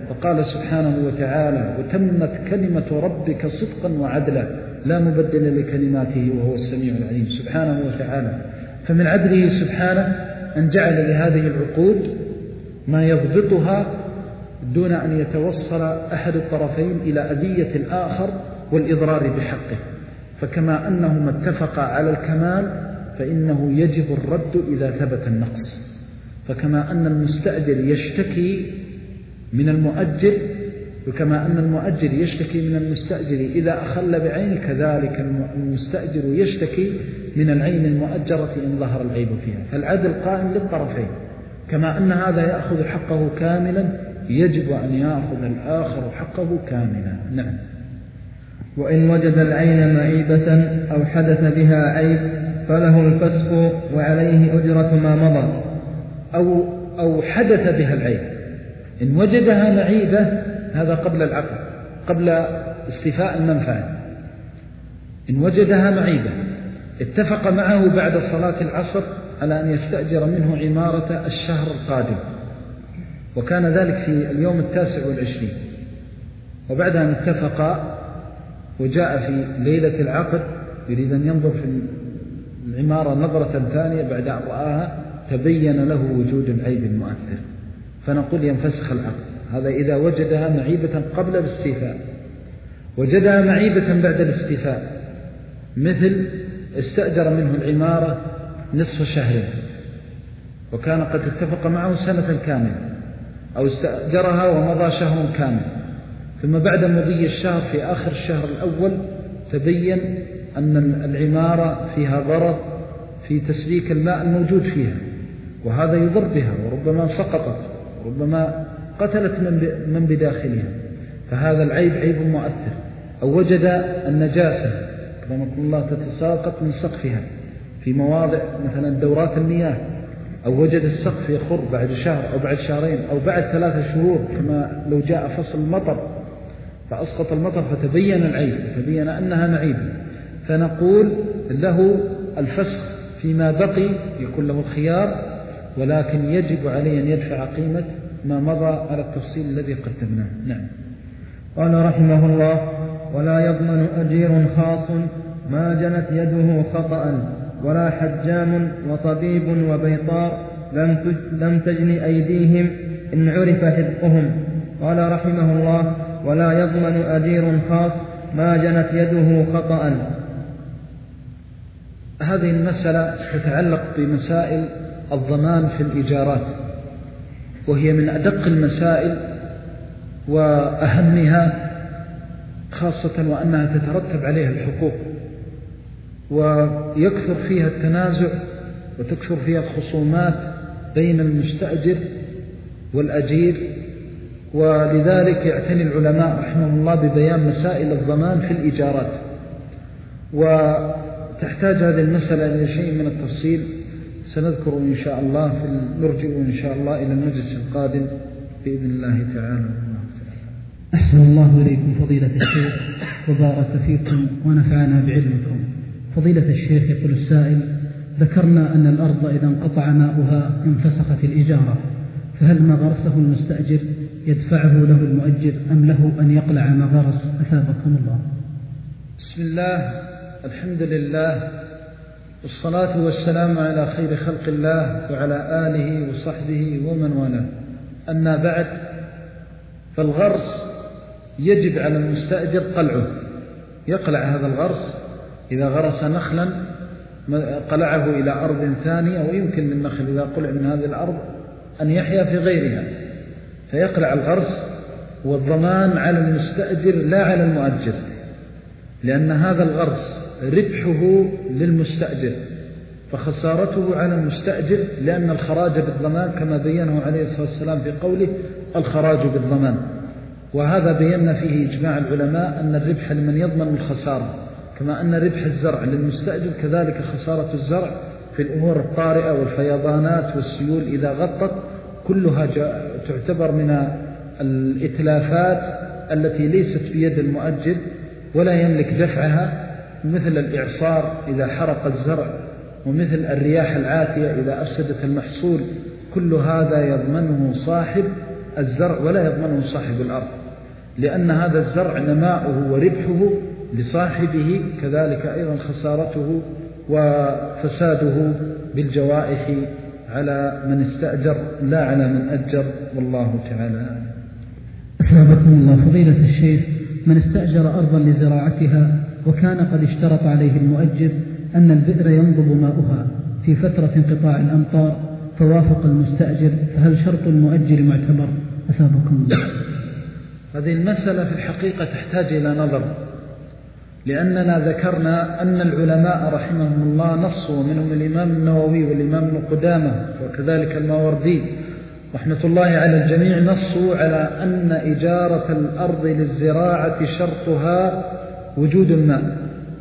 فقال سبحانه وتعالى: وتمت كلمة ربك صدقا وعدلا لا مبدل لكلماته وهو السميع العليم سبحانه وتعالى. فمن عدله سبحانه أن جعل لهذه العقود ما يضبطها دون أن يتوصل أحد الطرفين إلى أذية الآخر والإضرار بحقه. فكما أنهما اتفقا على الكمال فإنه يجب الرد إذا ثبت النقص. فكما أن المستأجر يشتكي من المؤجر، وكما أن المؤجر يشتكي من المستأجر إذا أخل بعين، كذلك المستأجر يشتكي من العين المؤجرة إن ظهر العيب فيها. فالعدل قائم للطرفين. كما أن هذا يأخذ حقه كاملا يجب أن يأخذ الآخر حقه كاملا. نعم. وإن وجد العين معيبة أو حدث بها عيب فله الفسق وعليه أجرة ما مضى. أو حدث بها العيب. إن وجدها معيبة هذا قبل العقد، قبل استيفاء المنفعة. إن وجدها معيبة اتفق معه بعد صلاة العصر على أن يستأجر منه عمارة الشهر القادم، وكان ذلك في اليوم 29، وبعد أن اتفق وجاء في ليلة العقد يريد أن ينظر في العمارة نظرة ثانية بعد أن رآها تبين له وجود العيب المؤثر، فنقول ينفسخ العقد. هذا إذا وجدها معيبة قبل الاستيفاء. وجدها معيبة بعد الاستيفاء، مثل استأجر منه العمارة نصف شهر وكان قد اتفق معه سنة كاملة، أو استأجرها ومضى شهر كامل، ثم بعد مضي الشهر في آخر الشهر الأول تبين أن العمارة فيها ضرر في تسليك الماء الموجود فيها، وهذا يضر بها وربما سقطت وربما قتلت من بداخلها، فهذا العيب عيب مؤثر. أو وجد النجاسة كرمكم الله تتساقط من سقفها في مواضع مثلا دورات المياه، أو وجد السقف يخر بعد شهر أو بعد شهرين أو بعد 3 شهور، كما لو جاء فصل المطر فأسقط المطر فتبين العيب، فتبين أنها معيبة، فنقول له الفسخ فيما بقي، يكون له الخيار، ولكن يجب عليه أن يدفع قيمة ما مضى على التفصيل الذي قدمناه. نعم. قال رحمه الله: ولا يضمن أجير خاص ما جنت يده خطأ، ولا حجام وطبيب وبيطار لم تجن أيديهم إن عرف حذقهم. قال رحمه الله: ولا يضمن أجير خاص ما جنت يده خطأ. هذه المسألة تتعلق بمسائل الضمان في الإيجارات، وهي من أدق المسائل وأهمها، خاصة وأنها تترتب عليها الحقوق، ويكثر فيها التنازع وتكثر فيها الخصومات بين المستأجر والأجير، ولذلك يعتني العلماء رحمهم الله ببيان مسائل الضمان في الإيجارات. وتحتاج هذه المسألة إلى شيء من التفصيل سنذكر إن شاء الله، نرجع إن شاء الله إلى المجلس القادم بإذن الله تعالى. أحسن الله إليكم فضيلة الشيخ وبارك فيكم ونفعنا بعلمكم. فضيلة الشيخ، يقول السائل: ذكرنا أن الأرض إذا انقطع ماؤها انفسخت الإجارة، فهل ما غرسه المستأجر يدفعه له المؤجر أم له أن يقلع ما غرس؟ أثابكم الله. بسم الله، الحمد لله، والصلاة والسلام على خير خلق الله وعلى آله وصحبه ومن والاه. أما بعد، فالغرس يجب على المستأجر قلعه، يقلع هذا الغرس. إذا غرس نخلا قلعه إلى أرض ثانية، ويمكن للنخل إذا قلع من هذه الأرض أن يحيا في غيرها، فيقلع الغرس. والضمان على المستأجر لا على المؤجر، لأن هذا الغرس ربحه للمستأجر، فخسارته على المستأجر، لأن الخراج بالضمان كما بينه عليه الصلاة والسلام في قوله: الخراج بالضمان. وهذا بينا فيه إجماع العلماء أن الربح لمن يضمن الخسارة، كما أن ربح الزرع للمستأجر كذلك خسارة الزرع في الأمور الطارئة والفيضانات والسيول إذا غطت، كلها تعتبر من الإتلافات التي ليست بيد المؤجر ولا يملك دفعها، مثل الإعصار إذا حرق الزرع، ومثل الرياح العاتية إذا أفسدت المحصول. كل هذا يضمنه صاحب الزرع ولا يضمنه صاحب الأرض، لأن هذا الزرع نماؤه وربحه لصاحبه، كذلك أيضا خسارته وفساده بالجوائح على من استأجر لا على من أجر، والله تعالى. أثابكم الله فضيلة الشيخ، من استأجر أرضا لزراعتها وكان قد اشترط عليه المؤجر أن البئر ينضب ماؤها في فترة انقطاع الأمطار فوافق المستأجر، فهل شرط المؤجر معتبر؟ أثابكم الله. هذه المسألة في الحقيقة تحتاج إلى نظر، لأننا ذكرنا أن العلماء رحمهم الله نصوا، منهم الإمام النووي والإمام ابن قدامة وكذلك الماوردي رحمة الله على الجميع، نصوا على أن إجارة الأرض للزراعة شرطها وجود الماء،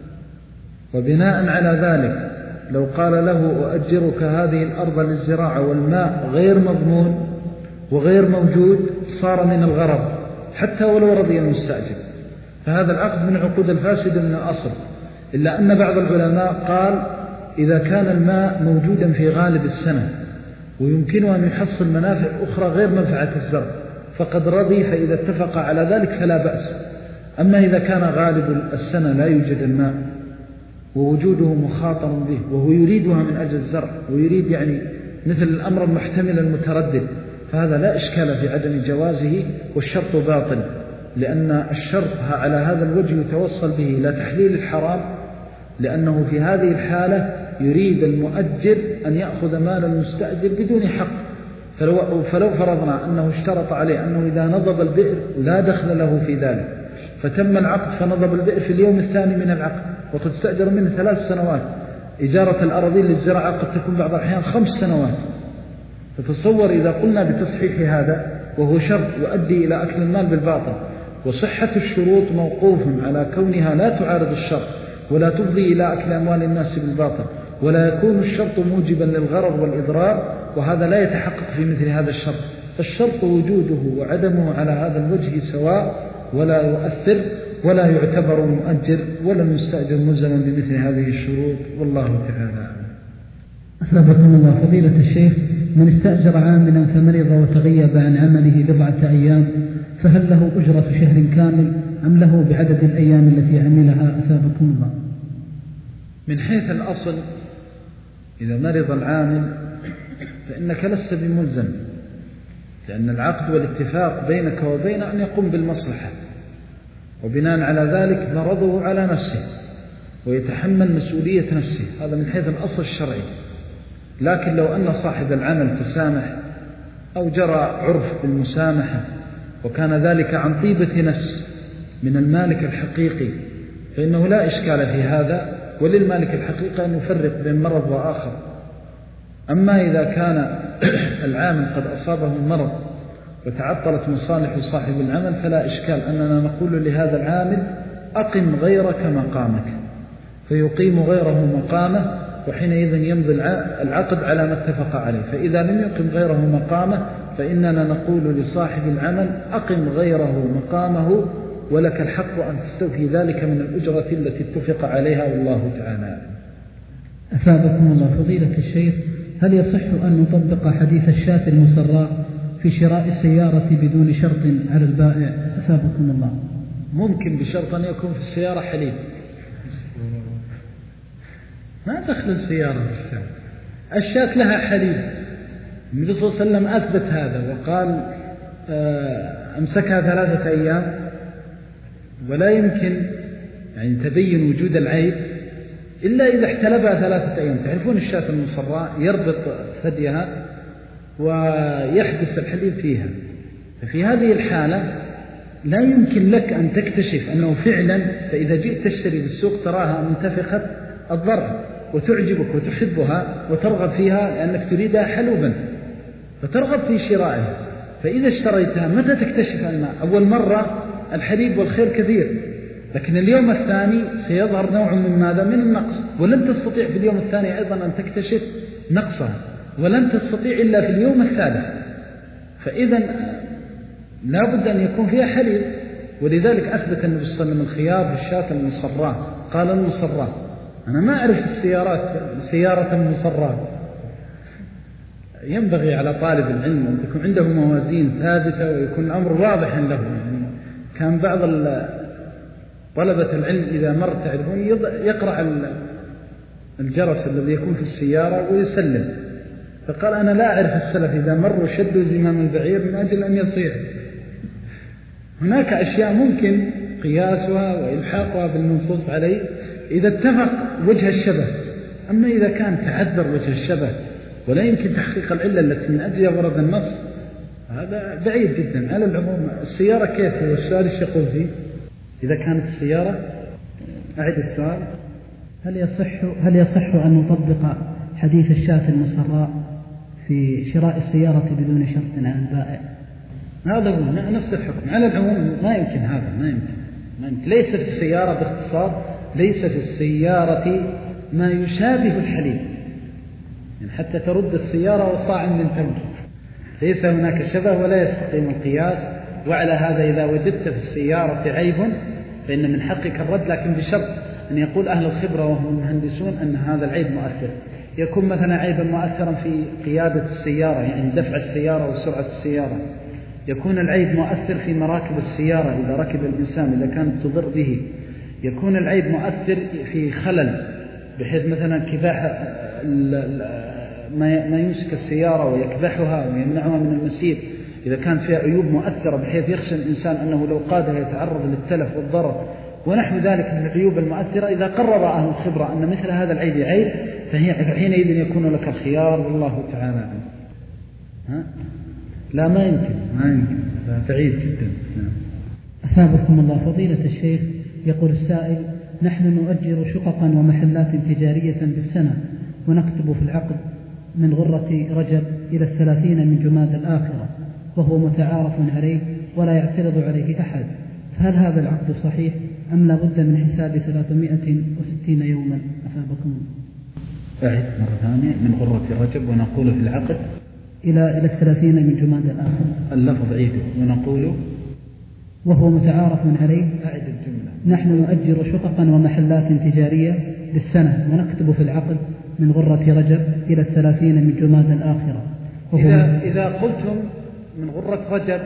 وبناء على ذلك لو قال له أؤجرك هذه الأرض للزراعة والماء غير مضمون وغير موجود صار من الغرض حتى ولو رضي المستأجر، فهذا العقد من العقود الفاسدة من الأصل. إلا أن بعض العلماء قال إذا كان الماء موجودا في غالب السنة ويمكنه أن يحصل منافع أخرى غير منفعة الزرع فقد رضي، فإذا اتفق على ذلك فلا بأس. أما إذا كان غالب السنة لا يوجد الماء ووجوده مخاطر به وهو يريدها من أجل الزرع ويريد يعني مثل الأمر المحتمل المتردد، فهذا لا إشكال في عدم جوازه، والشرط باطل، لأن الشرط على هذا الوجه يتوصل به إلى تحليل الحرام، لأنه في هذه الحالة يريد المؤجر أن يأخذ مال المستأجر بدون حق. فلو فرضنا أنه اشترط عليه أنه إذا نضب البئر لا دخل له في ذلك، فتم العقد فنضب البئر في اليوم الثاني من العقد وقد استأجر منه 3 سنوات، إجارة الأراضي للزراعة قد تكون بعض الأحيان 5 سنوات، فتصور إذا قلنا بتصحيح هذا وهو شرط يؤدي إلى أكل المال بالباطل، وصحة الشروط موقوف على كونها لا تعارض الشرط ولا تفضي إلى أكل أموال الناس بالباطل، ولا يكون الشرط موجبا للغرر والإضرار، وهذا لا يتحقق في مثل هذا الشرط. فالشرط وجوده وعدمه على هذا الوجه سواء ولا يؤثر ولا يعتبر مؤجر ولا المستأجر ملزما بمثل هذه الشروط، والله تعالى. أثابكم الله فضيلة الشيخ، من استأجر عاملا فمرض وتغيب عن عمله بضعة أيام فهل له أجرة شهر كامل أم له بعدد الأيام التي عملها؟ أثابكم الله. من حيث الأصل إذا مرض العامل فإنك لست بملزم، لأن العقد والاتفاق بينك وبين أن يقوم بالمصلحة، وبناء على ذلك مرضه على نفسه ويتحمل مسؤولية نفسه، هذا من حيث الأصل الشرعي. لكن لو أن صاحب العمل تسامح أو جرى عرف بالمسامحة وكان ذلك عن طيبة نفس من المالك الحقيقي فإنه لا إشكال في هذا، وللمالك الحقيقي أن يفرق بين مرض وآخر. أما إذا كان العامل قد أصابه المرض وتعطلت مصالح صاحب العمل فلا إشكال أننا نقول لهذا العامل أقم غيرك مقامك، فيقيم غيره مقامه، وحينئذ يمضي العقد على ما اتفق عليه. فإذا لم يقم غيره مقامه فإننا نقول لصاحب العمل أقم غيره مقامه ولك الحق أن تستوفي ذلك من الأجرة التي اتفق عليها، والله تعالى. أثابكم الله فضيلة الشيخ، هل يصح أن نطبق حديث الشاة المسراء في شراء السيارة بدون شرط على البائع؟ أثابكم الله. ممكن بشرط أن يكون في السيارة حليب، ما دخل السيارة الشاة لها حليب. النبي صلى الله عليه وسلم أثبت هذا وقال أمسكها 3 أيام، ولا يمكن يعني تبين وجود العيب إلا إذا احتلبها 3 أيام. تعرفون الشاة المصراء يربط ثديها ويحبس الحليب فيها، ففي هذه الحالة لا يمكن لك أن تكتشف أنه فعلا، فإذا جئت تشتري بالسوق تراها منتفخة الضرع وتعجبك وتحبها وترغب فيها لأنك تريدها حلوبا فترغب في شرائها. فإذا اشتريتها متى تكتشف أن أول مرة الحليب والخير كثير، لكن اليوم الثاني سيظهر نوع من ماذا؟ من النقص، ولن تستطيع في اليوم الثاني أيضا أن تكتشف نقصها، ولن تستطيع إلا في اليوم الثالث. فإذا لا بد أن يكون فيها حليب، ولذلك أثبت النبي صلى الله عليه وسلم الخيار في الشاة المصراء. قال المصراء، أنا ما أعرف السيارة مصراء، ينبغي على طالب العلم أن تكون عنده موازين ثابتة ويكون الأمر واضحا له. يعني كان بعض طلبة العلم إذا مر تعرفون يقرأ الجرس الذي يكون في السيارة ويسلم، فقال أنا لا أعرف السلف إذا مروا شدوا زمام البعير من أجل أن يصيح. هناك أشياء ممكن قياسها وإلحاقها بالمنصوص عليه إذا اتفق وجه الشبه، أما إذا كان تعذر وجه الشبه ولا يمكن تحقيق العلة التي من أجلها ورد النص هذا بعيد جدا. على العموم السيارة كيف هو السؤال ايش يقول فيه؟ إذا كانت السيارة، أعد السؤال، هل يصح أن نطبق حديث الشاة المصراء في شراء السيارة بدون شرط على البائع؟ هذا هو نفس الحكم. على العموم ما يمكن هذا، ما يمكن. ليس في السيارة باختصار، ليس في السيارة ما يشابه الحليب، يعني حتى ترد السيارة وصاع من تمر، ليس هناك شبه ولا يستقيم القياس. وعلى هذا إذا وجدت في السيارة عيب فإن من حقك الرد، لكن بشرط أن يقول أهل الخبرة وهم المهندسون أن هذا العيب مؤثر. يكون مثلا عيبا مؤثرا في قيادة السيارة، يعني دفع السيارة وسرعة السيارة. يكون العيب مؤثر في مراكب السيارة إذا ركب الإنسان إذا كانت تضر به. يكون العيب مؤثر في خلل بحيث مثلا كفاح ما يمسك السيارة ويكبحها ويمنعها من المسير، إذا كانت فيها عيوب مؤثرة بحيث يخشى الإنسان أنه لو قادها يتعرض للتلف والضرر ونحو ذلك من العيوب المؤثرة. إذا قرر أهل الخبرة أن مثل هذا العيب عيب فحينئذ يكون لك الخيار، والله تعالى عنه. لا ما يمكن بعيد جدا. أثابكم الله فضيلة الشيخ. يقول السائل: نحن نؤجر شققا ومحلات تجارية بالسنة ونكتب في العقد من غرة رجب إلى 30 من جماد الآخرة، وهو متعارف عليه ولا يعترض عليه أحد، فهل هذا العقد صحيح أم لا بد من حساب 360 يوما؟ أثابكم الله. أعد مرة ثانية: من غرة رجب ونقول في العقد إلى 30 من جماد الآخرة. اللفظ عيده. ونقول وهو متعارف عليه. أعد الجملة: نحن نؤجر شققا ومحلات تجارية بالسنة ونكتب في العقد من غرة رجب إلى 30 من جماد الآخرة. إذا قلتم من غرة رجب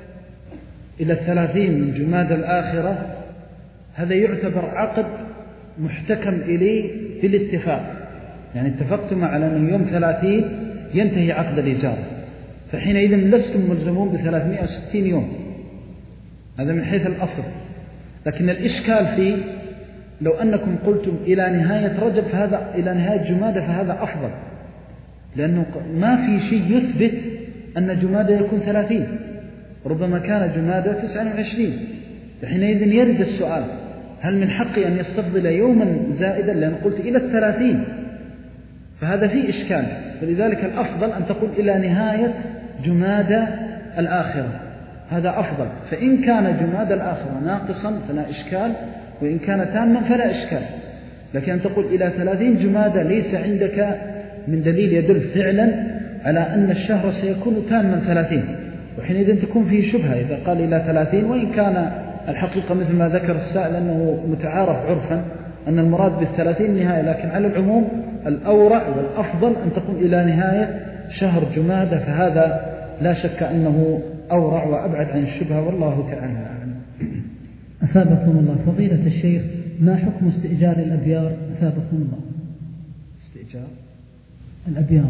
إلى 30 من جماد الآخرة هذا يعتبر عقد محتكم إليه في الاتفاق، يعني اتفقتم على أن يوم 30 ينتهي عقد الإجارة، فحينئذ لستم ملزمون ب360 يوم. هذا من حيث الأصل. لكن الإشكال فيه لو أنكم قلتم إلى نهاية رجب فهذا إلى نهاية جمادة فهذا أفضل، لأنه ما في شيء يثبت أن جمادة يكون 30، ربما كان جمادة 29. فحينئذ يرد السؤال: هل من حقي أن يستفضل يوما زائدا؟ لأن قلت إلى 30، فهذا فيه إشكال. فلذلك الأفضل أن تقول إلى نهاية جمادة الآخرة، هذا أفضل. فإن كان جماد الآخرة ناقصا فلا إشكال، وإن كان تاما فلا إشكال. لكن أن تقول إلى 30 جمادة ليس عندك من دليل يدل فعلا على أن الشهر سيكون تاما 30، وحينئذ تكون فيه شبهة إذا قال إلى 30. وإن كان الحقيقة مثل ما ذكر السائل أنه متعارف عرفا أن المراد بال30 نهاية، لكن على العموم الأورع والأفضل أن تقول إلى نهاية شهر جمادة، فهذا لا شك أنه أورع وأبعد عن الشبهة، والله تعالى أعلم. أثابكم الله فضيلة الشيخ، ما حكم استئجار الأبيار؟ أثابكم الله. استئجار الأبيار،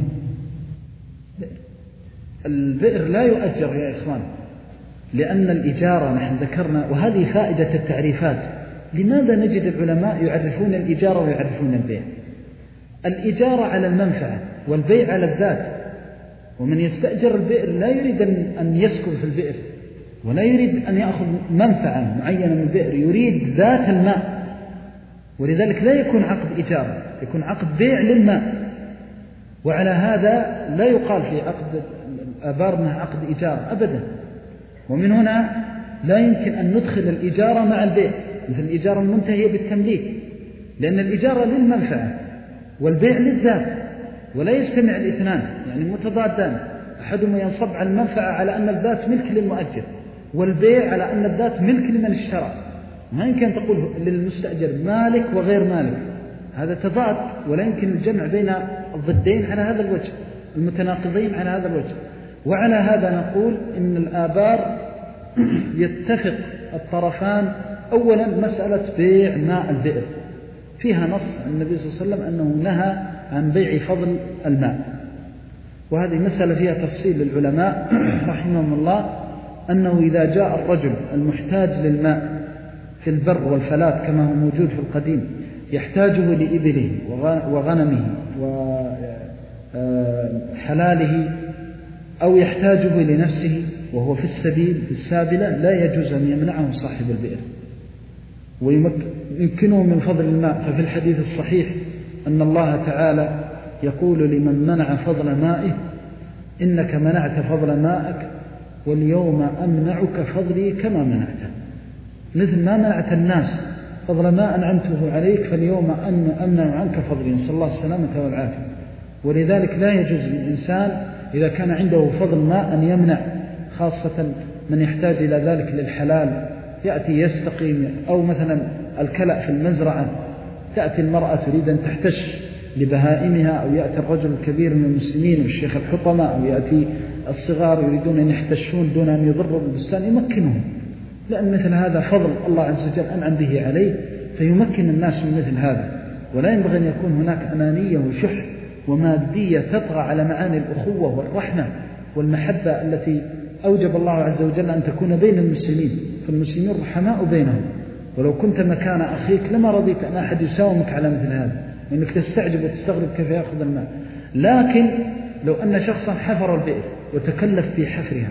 البئر لا يؤجر يا إخوان، لأن الإجارة نحن ذكرنا، وهذه فائدة التعريفات. لماذا نجد العلماء يعرفون الإجارة ويعرفون البيع؟ الإجارة على المنفعة والبيع على الذات. ومن يستأجر البئر لا يريد أن يسكن في البئر ولا يريد أن يأخذ منفعة معينة من البئر، يريد ذات الماء، ولذلك لا يكون عقد إجارة، يكون عقد بيع للماء. وعلى هذا لا يقال في عقد الآبار أنها عقد إجارة أبدا. ومن هنا لا يمكن أن ندخل الإجارة مع البيع، مثل الإجارة المنتهية بالتمليك، لأن الإجارة للمنفعة والبيع للذات، ولا يجتمع الاثنان، يعني متضادان. أحدهما ينصب على المنفعة على أن الذات ملك للمؤجر، والبيع على أن الذات ملك لمن اشترى. ما يمكن أن تقول للمستأجر مالك وغير مالك، هذا تضاد، ولا يمكن الجمع بين الضدين على هذا الوجه. المتناقضين على هذا الوجه. وعلى هذا نقول إن الآبار يتفق الطرفان. أولا مسألة بيع ماء البئر فيها نص عن النبي صلى الله عليه وسلم أنه نهى عن بيع فضل الماء، وهذه مسألة فيها تفصيل للعلماء رحمهم الله، أنه إذا جاء الرجل المحتاج للماء في البر والفلات كما هو موجود في القديم يحتاجه لإبله وغنمه وحلاله أو يحتاجه لنفسه وهو في السبيل في السابلة، لا يجوز أن يمنعه صاحب البئر ويمكنه من فضل الماء. ففي الحديث الصحيح أن الله تعالى يقول لمن منع فضل مائه: إنك منعت فضل مائك واليوم أمنعك فضلي كما منعته. مثل ما منعت الناس فضل ما أنعمته عليك فاليوم أمنع عنك فضلي، نسأل الله السلامة والعافية. ولذلك لا يجوز للإنسان إذا كان عنده فضل ماء أن يمنع، خاصة من يحتاج إلى ذلك للحلال، يأتي يستقي، أو مثلا الكلأ في المزرعة، تأتي المرأة تريد أن تحتش لبهائمها، أو يأتي الرجل الكبير من المسلمين والشيخ الحطمة، أو يأتي الصغار يريدون أن يحتشون دون أن يضروا بالبستان، يمكنهم، لأن مثل هذا فضل الله عز وجل أنعم به عليه، فيمكن الناس من مثل هذا. ولا ينبغي أن يكون هناك أنانية وشح ومادية تطغى على معاني الأخوة والرحمة والمحبة التي أوجب الله عز وجل أن تكون بين المسلمين، فالمسلمين رحماء بينهم. ولو كنت مكان أخيك لما رضيت أن أحد يساومك على مثل هذا، وأنك تستعجب وتستغرب كيف يأخذ الماء. لكن لو أن شخصا حفر البئر وتكلف في حفرها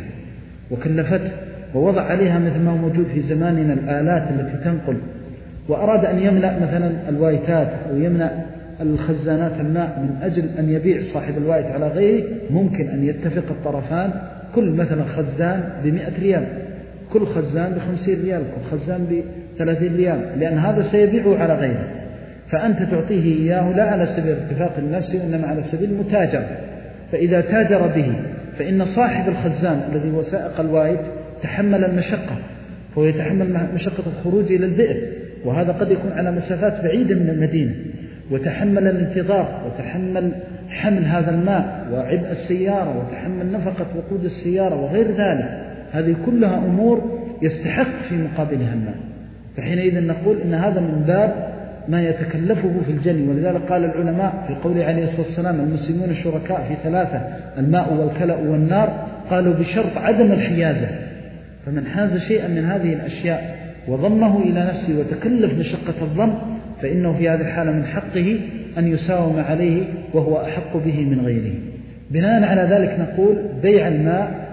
وكلفته ووضع عليها مثل ما هو موجود في زماننا الآلات التي تنقل، وأراد أن يملأ مثلا الوايتات أو يملأ الخزانات الماء من أجل أن يبيع صاحب الوايت على غيره، ممكن أن يتفق الطرفان كل مثلا خزان ب100 ريال، كل خزان ب50 ريال، كل خزان ب30 ريال، لأن هذا سيبيعه على غيره. فأنت تعطيه إياه لا على سبيل اتفاق النفس، وإنما على سبيل المتاجرة. فإذا تاجر به فإن صاحب الخزان الذي هو سائق الوايت تحمل المشقة، فهو يتحمل مشقة الخروج إلى البئر، وهذا قد يكون على مسافات بعيدة من المدينة، وتحمل الانتظار، وتحمل حمل هذا الماء وعبء السيارة، وتحمل نفقة وقود السيارة وغير ذلك. هذه كلها أمور يستحق في مقابلها الماء. فحينئذ نقول إن هذا من باب ما يتكلفه في الجني. ولذلك قال العلماء في قوله عليه الصلاة والسلام: المسلمون الشركاء في 3: الماء والكلأ والنار. قالوا بشرط عدم الحيازة. فمن حاز شيئا من هذه الأشياء وضمه إلى نفسه وتكلف مشقة الضم، فإنه في هذه الحالة من حقه أن يساوم عليه وهو أحق به من غيره. بناء على ذلك نقول بيع الماء،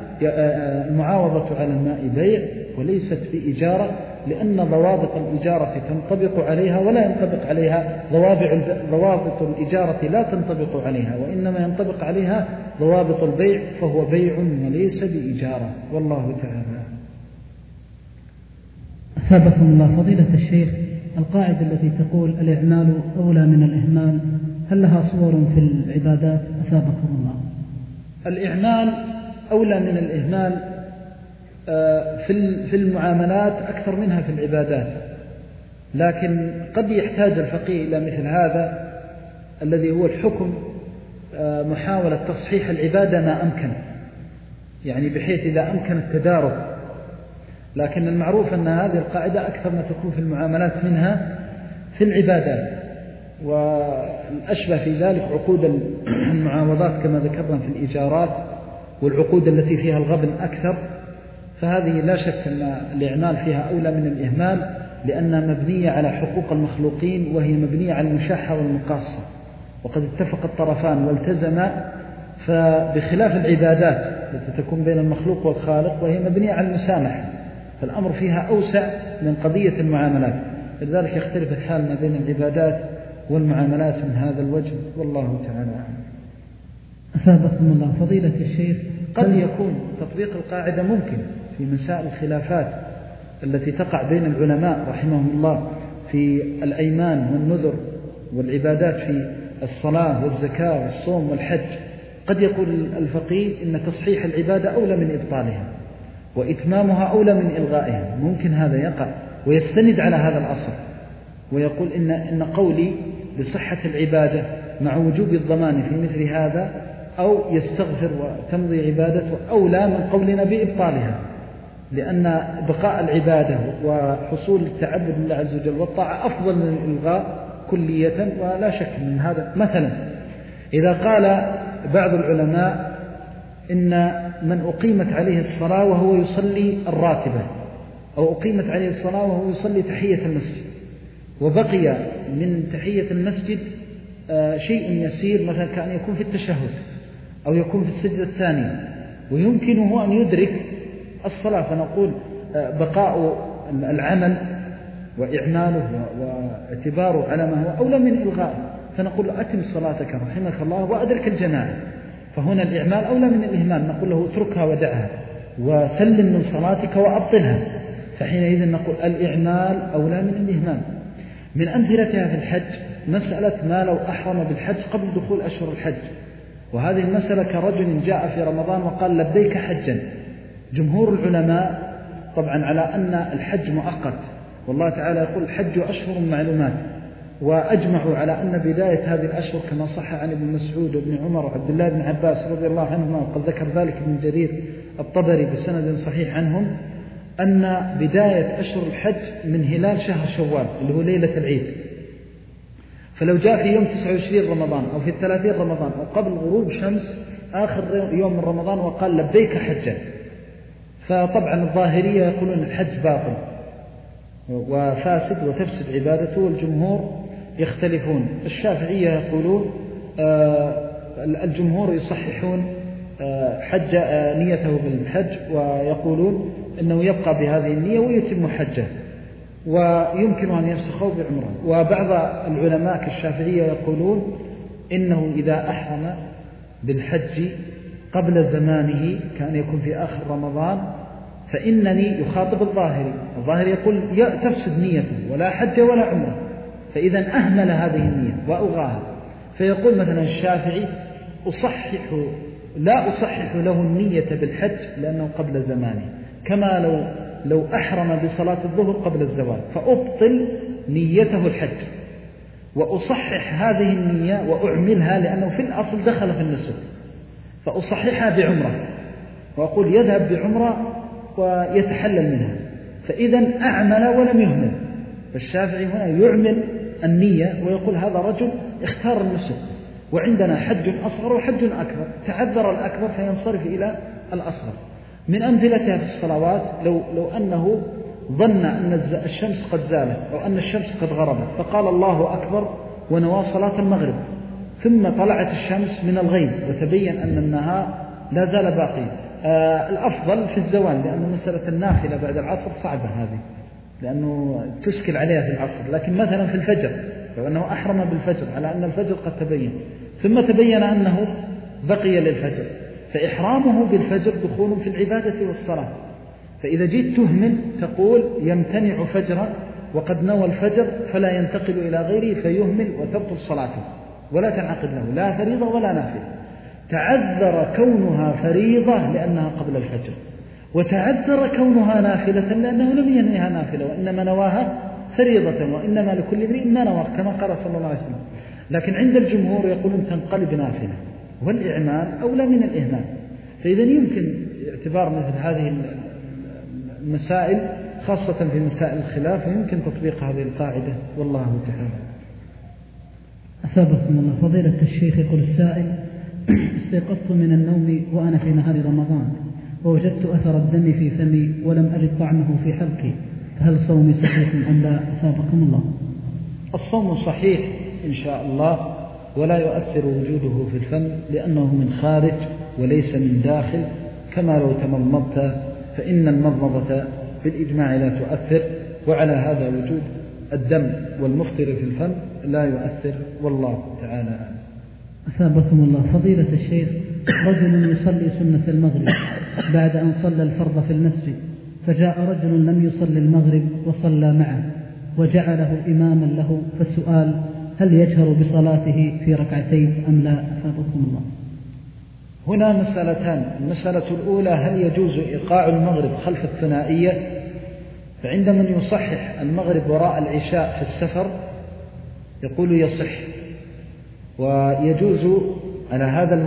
المعاوضة على الماء بيع وليست بإجارة، لأن ضوابط الإجارة تنطبق عليها ولا ينطبق عليها ضوابط الإجارة لا تنطبق عليها، وإنما ينطبق عليها ضوابط البيع، فهو بيع وليس بإجارة، والله تعالى. أثابكم الله فضيلة الشيخ، القاعدة التي تقول الإعمال أولى من الإهمال، هل لها صور في العبادات؟ أثابكم الله. الإعمال أولى من الإهمال في المعاملات أكثر منها في العبادات، لكن قد يحتاج الفقيه إلى مثل هذا الذي هو الحكم، محاولة تصحيح العبادة ما أمكن، يعني بحيث إذا أمكن التدارك. لكن المعروف أن هذه القاعدة أكثر ما تكون في المعاملات منها في العبادات، والأشبه في ذلك عقود المعاوضات كما ذكرنا في الإيجارات، والعقود التي فيها الغبن أكثر. فهذه لا شك أن الإعمال فيها أولى من الإهمال، لأنها مبنية على حقوق المخلوقين، وهي مبنية على المشاحة والمقاصة، وقد اتفق الطرفان والتزما. فبخلاف العبادات التي تكون بين المخلوق والخالق وهي مبنية على المسامحة، فالأمر فيها أوسع من قضية المعاملات. لذلك يختلف الحال ما بين العبادات والمعاملات من هذا الوجه، والله تعالى أعلم. أثابكم الله فضيلة الشيخ، قد يكون تطبيق القاعدة ممكن في مسائل الخلافات التي تقع بين العلماء رحمهم الله في الأيمان والنذر والعبادات في الصلاة والزكاة والصوم والحج. قد يقول الفقيه إن تصحيح العبادة أولى من إبطالها، وإتمامها أولى من إلغائها. ممكن هذا يقع ويستند على هذا الأصل، ويقول إن قولي بصحة العبادة مع وجوب الضمان في مثل هذا أو يستغفر وتمضي عبادته أولى من قولنا بإبطالها، لأن بقاء العبادة وحصول التعبد لله عز وجل والطاعة أفضل من الإلغاء كلية، ولا شك من هذا. مثلا إذا قال بعض العلماء إن من أقيمت عليه الصلاة وهو يصلي الراتبة، أو أقيمت عليه الصلاة وهو يصلي تحية المسجد، وبقي من تحية المسجد شيء يسير، مثلا كأن يكون في التشهد أو يكون في السجدة الثانية، ويمكنه أن يدرك الصلاة، فنقول بقاء العمل وإعماله واعتباره على ما هو أولى من إلغائه، فنقول له أتم صلاتك رحمك الله وأدرك الجماعة. فهنا الإعمال أولى من الإهمال، نقول له اتركها ودعها وسلم من صلاتك وأبطلها، فحينئذ نقول الإعمال أولى من الإهمال. من أمثلتها في الحج مسألة ما لو أحرم بالحج قبل دخول أشهر الحج، وهذه المسألة كرجل جاء في رمضان وقال لبيك حجا. جمهور العلماء طبعا على أن الحج مؤقت، والله تعالى يقول الحج أشهر معلومات، وأجمعوا على أن بداية هذه الأشهر كما صح عن ابن مسعود وابن عمر وعبد الله بن عباس رضي الله عنهما، وقد ذكر ذلك ابن جرير الطبري بسند صحيح عنهم، أن بداية أشهر الحج من هلال شهر شوال اللي هو ليلة العيد. فلو جاء في يوم 29 رمضان أو في 30 رمضان أو قبل غروب شمس آخر يوم من رمضان وقال لبيك حجا، فطبعا الظاهرية يقولون الحج باطل وفاسد وتفسد عبادته، والجمهور يختلفون. الشافعية يقولون الجمهور يصححون حج نيته بالحج، ويقولون أنه يبقى بهذه النية ويتم حجه، ويمكن أن يفسخه بعمره. وبعض العلماء كالشافعية يقولون إنه إذا أحرم بالحج قبل زمانه كان يكون في آخر رمضان فإنني يخاطب الظاهري يقول تفسد نيته ولا حج ولا عمره، فإذا أهمل هذه النية وألغاها. فيقول مثلا الشافعي لا أصحح له النية بالحج لأنه قبل زمانه، كما لو أحرم بصلاة الظهر قبل الزوال فأبطل نيته الحج، وأصحح هذه النية وأعملها لأنه في الأصل دخل في النسك، فأصححها بعمرة وأقول يذهب بعمرة ويتحلل منها، فإذا أعمل ولم يهمل. فالشافعي هنا يعمل النية ويقول هذا رجل اختار النسك، وعندنا حج أصغر وحج أكبر، تعذر الأكبر فينصرف إلى الأصغر. من أمثلتها في الصلوات لو أنه ظن أن الشمس قد زالت أو أن الشمس قد غربت فقال الله أكبر ونوى صلاة المغرب، ثم طلعت الشمس من الغيب وتبين أن النهار لا زال باقي، الأفضل في الزوال، لأن مسألة النافلة بعد العصر صعبة هذه لأنه تشكل عليها في العصر. لكن مثلا في الفجر لو أنه أحرم بالفجر على أن الفجر قد تبين ثم تبين أنه بقي للفجر، فإحرامه بالفجر دخول في العبادة والصلاة. فإذا جيت تهمل تقول يمتنع فجرا وقد نوى الفجر فلا ينتقل إلى غيره فيهمل وتبطل صلاته ولا تنعقد له لا فريضة ولا نافلة. تعذر كونها فريضة لأنها قبل الفجر، وتعذر كونها نافلة لأنه لم ينويها نافلة وإنما نواها فريضة، وإنما لكل امرئ ما نوى كما قال صلى الله عليه وسلم. لكن عند الجمهور يقولون تنقلب نافلة، والإعمال أولى من الإهمال. فإذا يمكن اعتبار مثل هذه المسائل خاصة في مسائل الخلاف، ويمكن تطبيق هذه القاعدة والله تعالى. أثابكم الله. فضيلة الشيخ يقول السائل: استيقظت من النوم وأنا في نهار رمضان ووجدت أثر الدم في فمي ولم أجد طعمه في حلقي، فهل صومي صحيح أم لا؟ أثابكم الله. الصوم صحيح إن شاء الله، ولا يؤثر وجوده في الفم لأنه من خارج وليس من داخل، كما لو تمضمضت فإن المضمضة بالإجماع لا تؤثر، وعلى هذا وجود الدم والمفطر في الفم لا يؤثر، والله تعالى أعلم. أثابكم الله. فضيلة الشيخ: رجل يصلي سنة المغرب بعد أن صلى الفرض في المسجد، فجاء رجل لم يصلي المغرب وصلى معه وجعله إماما له، فالسؤال: هل يجهر بصلاته في ركعتين أم لا؟ أثابكم الله. هنا مسألتان. المسألة الأولى: هل يجوز إيقاع المغرب خلف الثنائية؟ فعند من يصحح المغرب وراء العشاء في السفر يقول يصح، ويجوز على هذا الوجه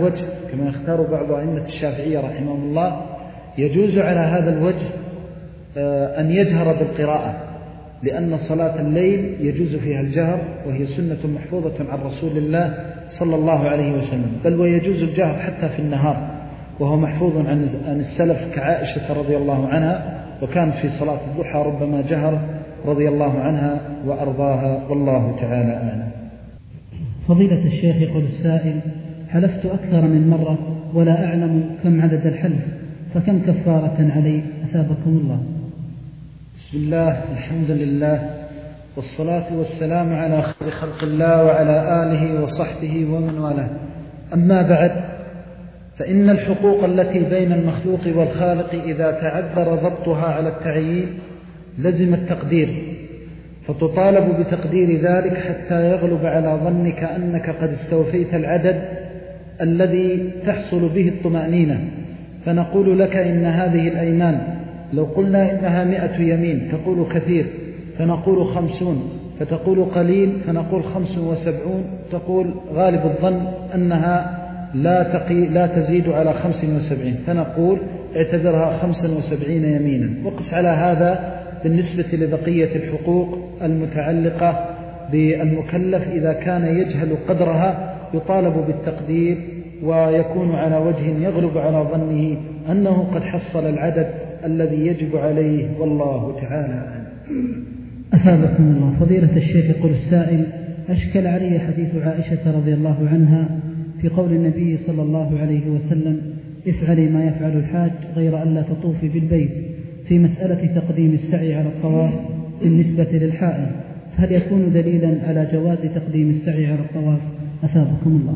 كما يختار بعض أئمة الشافعية رحمهم الله، يجوز على هذا الوجه أن يجهر بالقراءة، لأن صلاة الليل يجوز فيها الجهر، وهي سنة محفوظة عن رسول الله صلى الله عليه وسلم، بل ويجوز الجهر حتى في النهار، وهو محفوظ عن السلف كعائشة رضي الله عنها، وكان في صلاة الضحى ربما جهر رضي الله عنها وأرضاها، والله تعالى أعلم. فضيلة الشيخ، يقول السائل: حلفت أكثر من مرة ولا أعلم كم عدد الحلف، فكم كفارة علي؟ أثابكم الله. بسم الله، الحمد لله، والصلاة والسلام على خير خلق الله وعلى آله وصحبه ومن والاه. أما بعد، فإن الحقوق التي بين المخلوق والخالق إذا تعذر ضبطها على التعيين لزم التقدير، فتطالب بتقدير ذلك حتى يغلب على ظنك أنك قد استوفيت العدد الذي تحصل به الطمأنينة، فنقول لك إن هذه الأيمان لو قلنا إنها 100 يمين تقول كثير، فنقول 50، فتقول قليل، فنقول 75، تقول غالب الظن أنها لا تزيد على 75، فنقول اعتبرها 75 يمينا. وقس على هذا بالنسبة لبقية الحقوق المتعلقة بالمكلف، إذا كان يجهل قدرها يطالب بالتقدير، ويكون على وجه يغلب على ظنه أنه قد حصل العدد الذي يجب عليه، والله تعالى أعلم. أثابكم الله. فضيلة الشيخ، يقول السائل: أشكل علي حديث عائشة رضي الله عنها في قول النبي صلى الله عليه وسلم: افعلي ما يفعل الحاج غير أن لا تطوفي بالبيت، في مسألة تقديم السعي على الطواف بالنسبة للحائض، فهل يكون دليلا على جواز تقديم السعي على الطواف؟ أثابكم الله.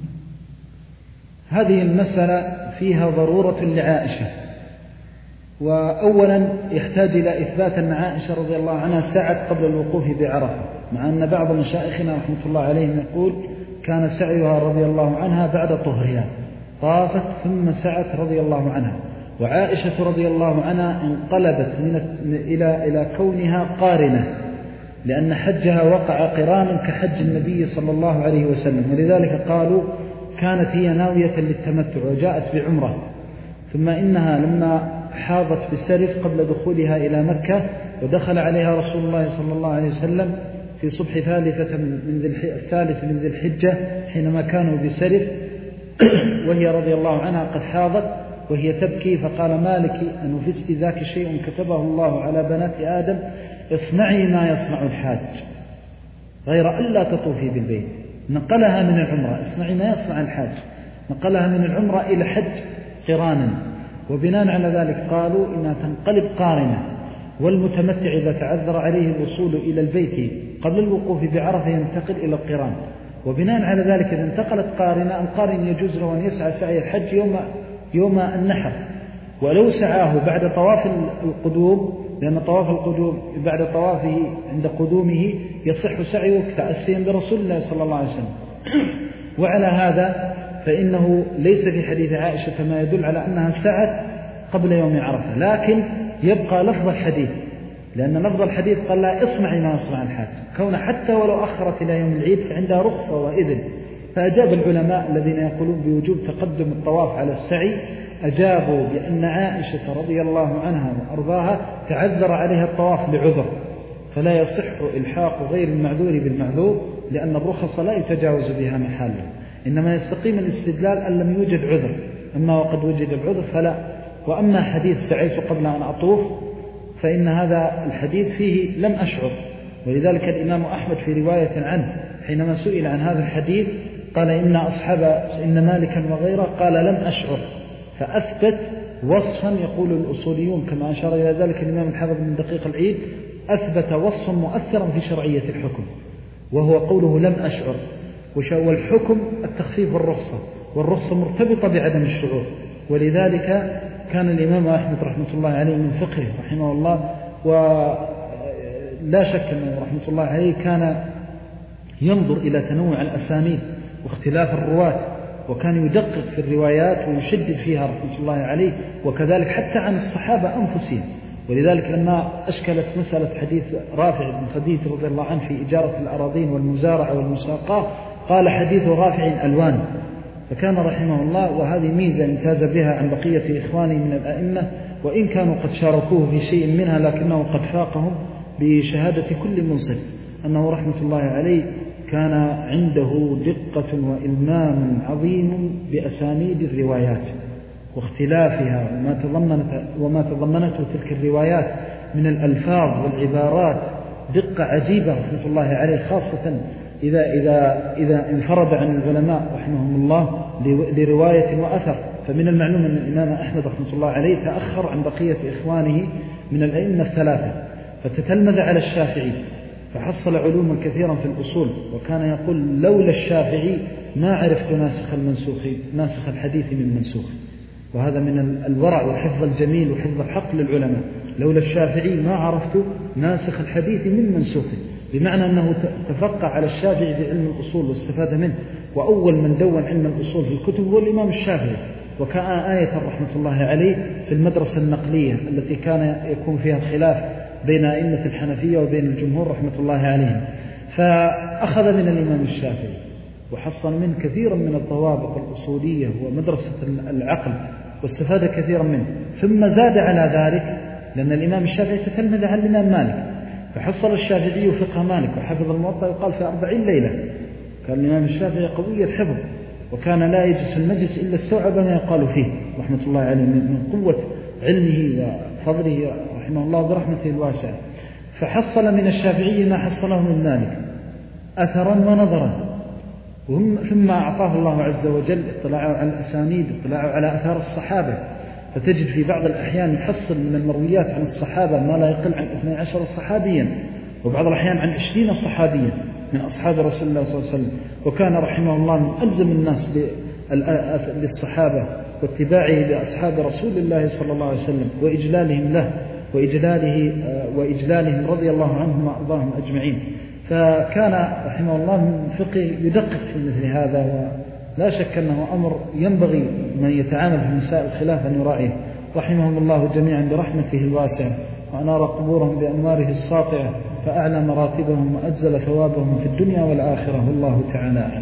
هذه المسألة فيها ضرورة لعائشة، وأولا يحتاج إلى إثبات أن عائشة رضي الله عنها سعت قبل الوقوف بعرفة، مع أن بعض مشائخنا رحمة الله عليهم يقول كان سعيها رضي الله عنها بعد طهرها، طافت ثم سعت رضي الله عنها. وعائشة رضي الله عنها انقلبت إلى كونها قارنة، لأن حجها وقع قرانا كحج النبي صلى الله عليه وسلم، ولذلك قالوا كانت هي ناوية للتمتع وجاءت بعمرة، ثم إنها لما حاضت بسرف قبل دخولها إلى مكة، ودخل عليها رسول الله صلى الله عليه وسلم في صبح الثالث من ذي الحجة حينما كانوا بسرف، وهي رضي الله عنها قد حاضت وهي تبكي، فقال: ما لك أن نفست ذاك شيء كتبه الله على بنات آدم، اصنعي ما يصنع الحاج غير ألا تطوفي بالبيت. نقلها من العمرة، اصنعي ما يصنع الحاج، نقلها من العمرة إلى حج قرانا، وبناء على ذلك قالوا إنها تنقلب قارنة، والمتمتع إذا تعذر عليه الوصول إلى البيت قبل الوقوف بعرفة ينتقل إلى القران، وبناء على ذلك إذا انتقلت قارنة، القارن يجوز له أن يسعى سعي الحج يوم النحر، ولو سعاه بعد طواف القدوم، لأن طواف القدوم بعد طوافه عند قدومه يصح سعيه تأسيا برسول الله صلى الله عليه وسلم. وعلى هذا فإنه ليس في حديث عائشة ما يدل على أنها سعت قبل يوم عرفة، لكن يبقى لفظ الحديث، لأن لفظ الحديث قال: لا اصنعي ما يصنع الحاج، كون حتى ولو أخرت إلى يوم العيد فعندها رخصة وإذن. فأجاب العلماء الذين يقولون بوجوب تقدم الطواف على السعي، أجابوا بأن عائشة رضي الله عنها وأرضاها تعذر عليها الطواف لعذر، فلا يصح إلحاق غير المعذور بالمعذور، لأن الرخص لا يتجاوز بها محالا، إنما يستقيم الاستدلال أن لم يوجد عذر، أما وقد وجد العذر فلا. وأما حديث سعيت قبل أن أطوف فإن هذا الحديث فيه لم أشعر، ولذلك الإمام أحمد في رواية عنه حينما سئل عن هذا الحديث قال: إن مالكا وغيره قال لم أشعر، فأثبت وصفا يقول الأصوليون كما أشار إلى ذلك الإمام الحافظ بن دقيق العيد، أثبت وصفا مؤثرا في شرعية الحكم، وهو قوله لم أشعر. والحكم التخفيف والرخصة مرتبطة بعدم الشعور، ولذلك كان الإمام أحمد رحمة الله عليه من فقهه رحمه الله، ولا شك أنه رحمة الله عليه كان ينظر إلى تنوع الأسانيد واختلاف الرواة، وكان يدقق في الروايات ويشدد فيها رحمة الله عليه، وكذلك حتى عن الصحابة أنفسهم. ولذلك لما أشكلت مسألة حديث رافع بن خديج رضي الله عنه في إجارة الأراضين والمزارعة والمساقاة، قال: حديث رافع ألوان، فكان رحمه الله، وهذه ميزة امتاز بها عن بقية إخوانه من الأئمة، وإن كانوا قد شاركوه في شيء منها لكنه قد فاقهم بشهادة كل منصف، أنه رحمة الله عليه كان عنده دقة وإلمام عظيم بأسانيد الروايات واختلافها وما تضمنته تلك الروايات من الألفاظ والعبارات، دقة عجيبة رحمة الله عليه، خاصة إذا انفرد عن العلماء رحمهم الله لرواية وأثر. فمن المعلوم أن الإمام أحمد رحمة الله عليه تأخر عن بقية إخوانه من الأئمة الثلاثة، فتتلمذ على الشافعي فحصل علوما كثيرا في الأصول، وكان يقول لولا الشافعي ما عرفت ناسخ الحديث من منسوخ. وهذا من الورع وحفظ الجميل وحفظ الحق للعلماء، لولا الشافعي ما عرفت ناسخ الحديث من منسوخ، بمعنى أنه تفقه على الشافعي في علم الأصول واستفاد منه. وأول من دون علم الأصول في الكتب هو الإمام الشافعي، وكان آية رحمة الله عليه في المدرسة النقلية التي كان يكون فيها الخلاف بين أئمة الحنفية وبين الجمهور رحمة الله عليهم، فأخذ من الإمام الشافعي وحصل منه كثيرا من الضوابط الأصولية ومدرسة العقل، واستفاد كثيرا منه. ثم زاد على ذلك، لأن الإمام الشافعي تتلمذ على الإمام مالك، فحصل الشافعي فقه مالك وحفظ الموطأ يقال في 40 ليلة. كان الإمام الشافعي قوي الحفظ، وكان لا يجلس في المجلس إلا استوعب ما يقال فيه رحمة الله عليه من قوة علمه وفضله رحمه الله برحمته الواسعة. فحصل من الشافعي ما حصله من مالك أثرا ونظرا، ثم أعطاه الله عز وجل اطلاعه على الأسانيد، اطلاعه على أثار الصحابة، فتجد في بعض الأحيان يحصل من المرويات عن الصحابة ما لا يقل عن 12 صحابيا، وبعض الأحيان عن 20 صحابيا من أصحاب رسول الله صلى الله عليه وسلم. وكان رحمه الله من ألزم الناس للصحابة واتباعه لأصحاب رسول الله صلى الله عليه وسلم وإجلالهم له وإجلالهم رضي الله عنهم وأرضاهم أجمعين. فكان رحمه الله من فقه يدقق في مثل هذا، ولا شك أنه أمر ينبغي من يتعامل في مسائل الخلاف أن يراعيه رحمهم الله جميعا برحمته الواسعة، وأنار قبورهم بأنواره الساطعة، فأعلى مراتبهم وأجزل ثوابهم في الدنيا والآخرة، والله تعالى أعلم.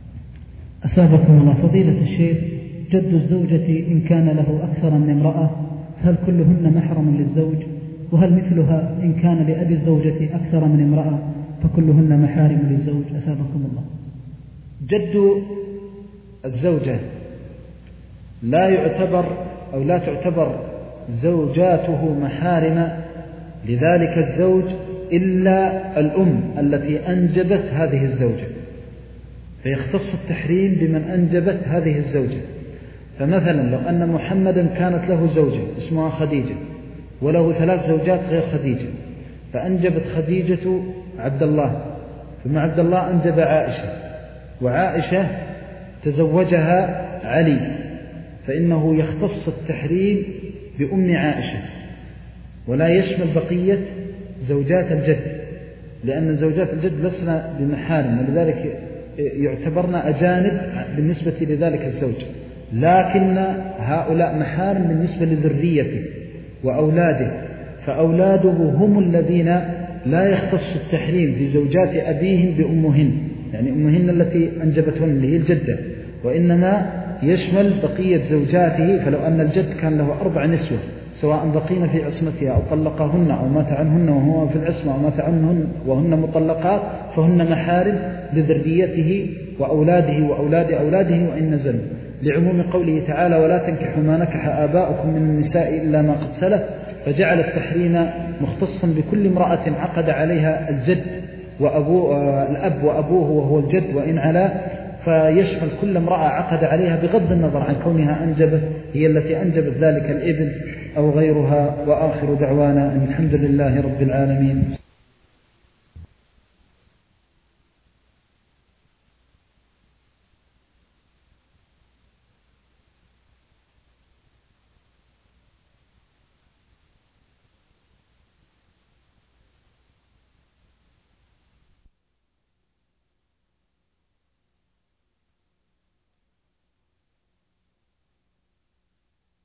أثابكم الله. فضيلة الشيخ، جد الزوجة إن كان له أكثر من امرأة هل كلهن محرم للزوج؟ وهل مثلها إن كان لأبي الزوجة أكثر من امرأة فكلهن محارم للزوج؟ أثابكم الله. جد الزوجة لا تعتبر زوجاته محارم لذلك الزوج إلا الأم التي أنجبت هذه الزوجة، فيختص التحريم بمن أنجبت هذه الزوجة. فمثلا لو أن محمدا كانت له زوجة اسمها خديجة، وله 3 زوجات غير خديجة، فأنجبت خديجة عبد الله، ثم عبد الله أنجب عائشة، وعائشة تزوجها علي، فإنه يختص التحريم بأم عائشة ولا يشمل بقية زوجات الجد، لأن زوجات الجد لسنا بمحارم، ولذلك يعتبرن أجانب بالنسبة لذلك الزوج، لكن هؤلاء محارم بالنسبة لذريته وأولاده، فأولاده هم الذين لا يختص التحريم في زوجات أبيهم بأمهن، يعني أمهن التي أنجبتهن اللي هي الجدة، وإنما يشمل بقية زوجاته. فلو أن الجد كان له 4 نسوة سواء بقين في عصمتها أو طلقهن أو مات عنهن وهو في العصمة أو مات عنهن وهن مطلقات، فهن محارم لذريته وأولاده وأولاد أولاده وإن نزلوا، لعموم قوله تعالى ولا تنكحوا ما نكح آباؤكم من النساء إلا ما قد سلف، فجعل التحريم مختصا بكل امرأة عقد عليها الجد الأب وأبوه وهو الجد وإن علا، فيشمل كل امرأة عقد عليها بغض النظر عن كونها أنجبت، هي التي أنجبت ذلك الابن أو غيرها. وآخر دعوانا أن الحمد لله رب العالمين.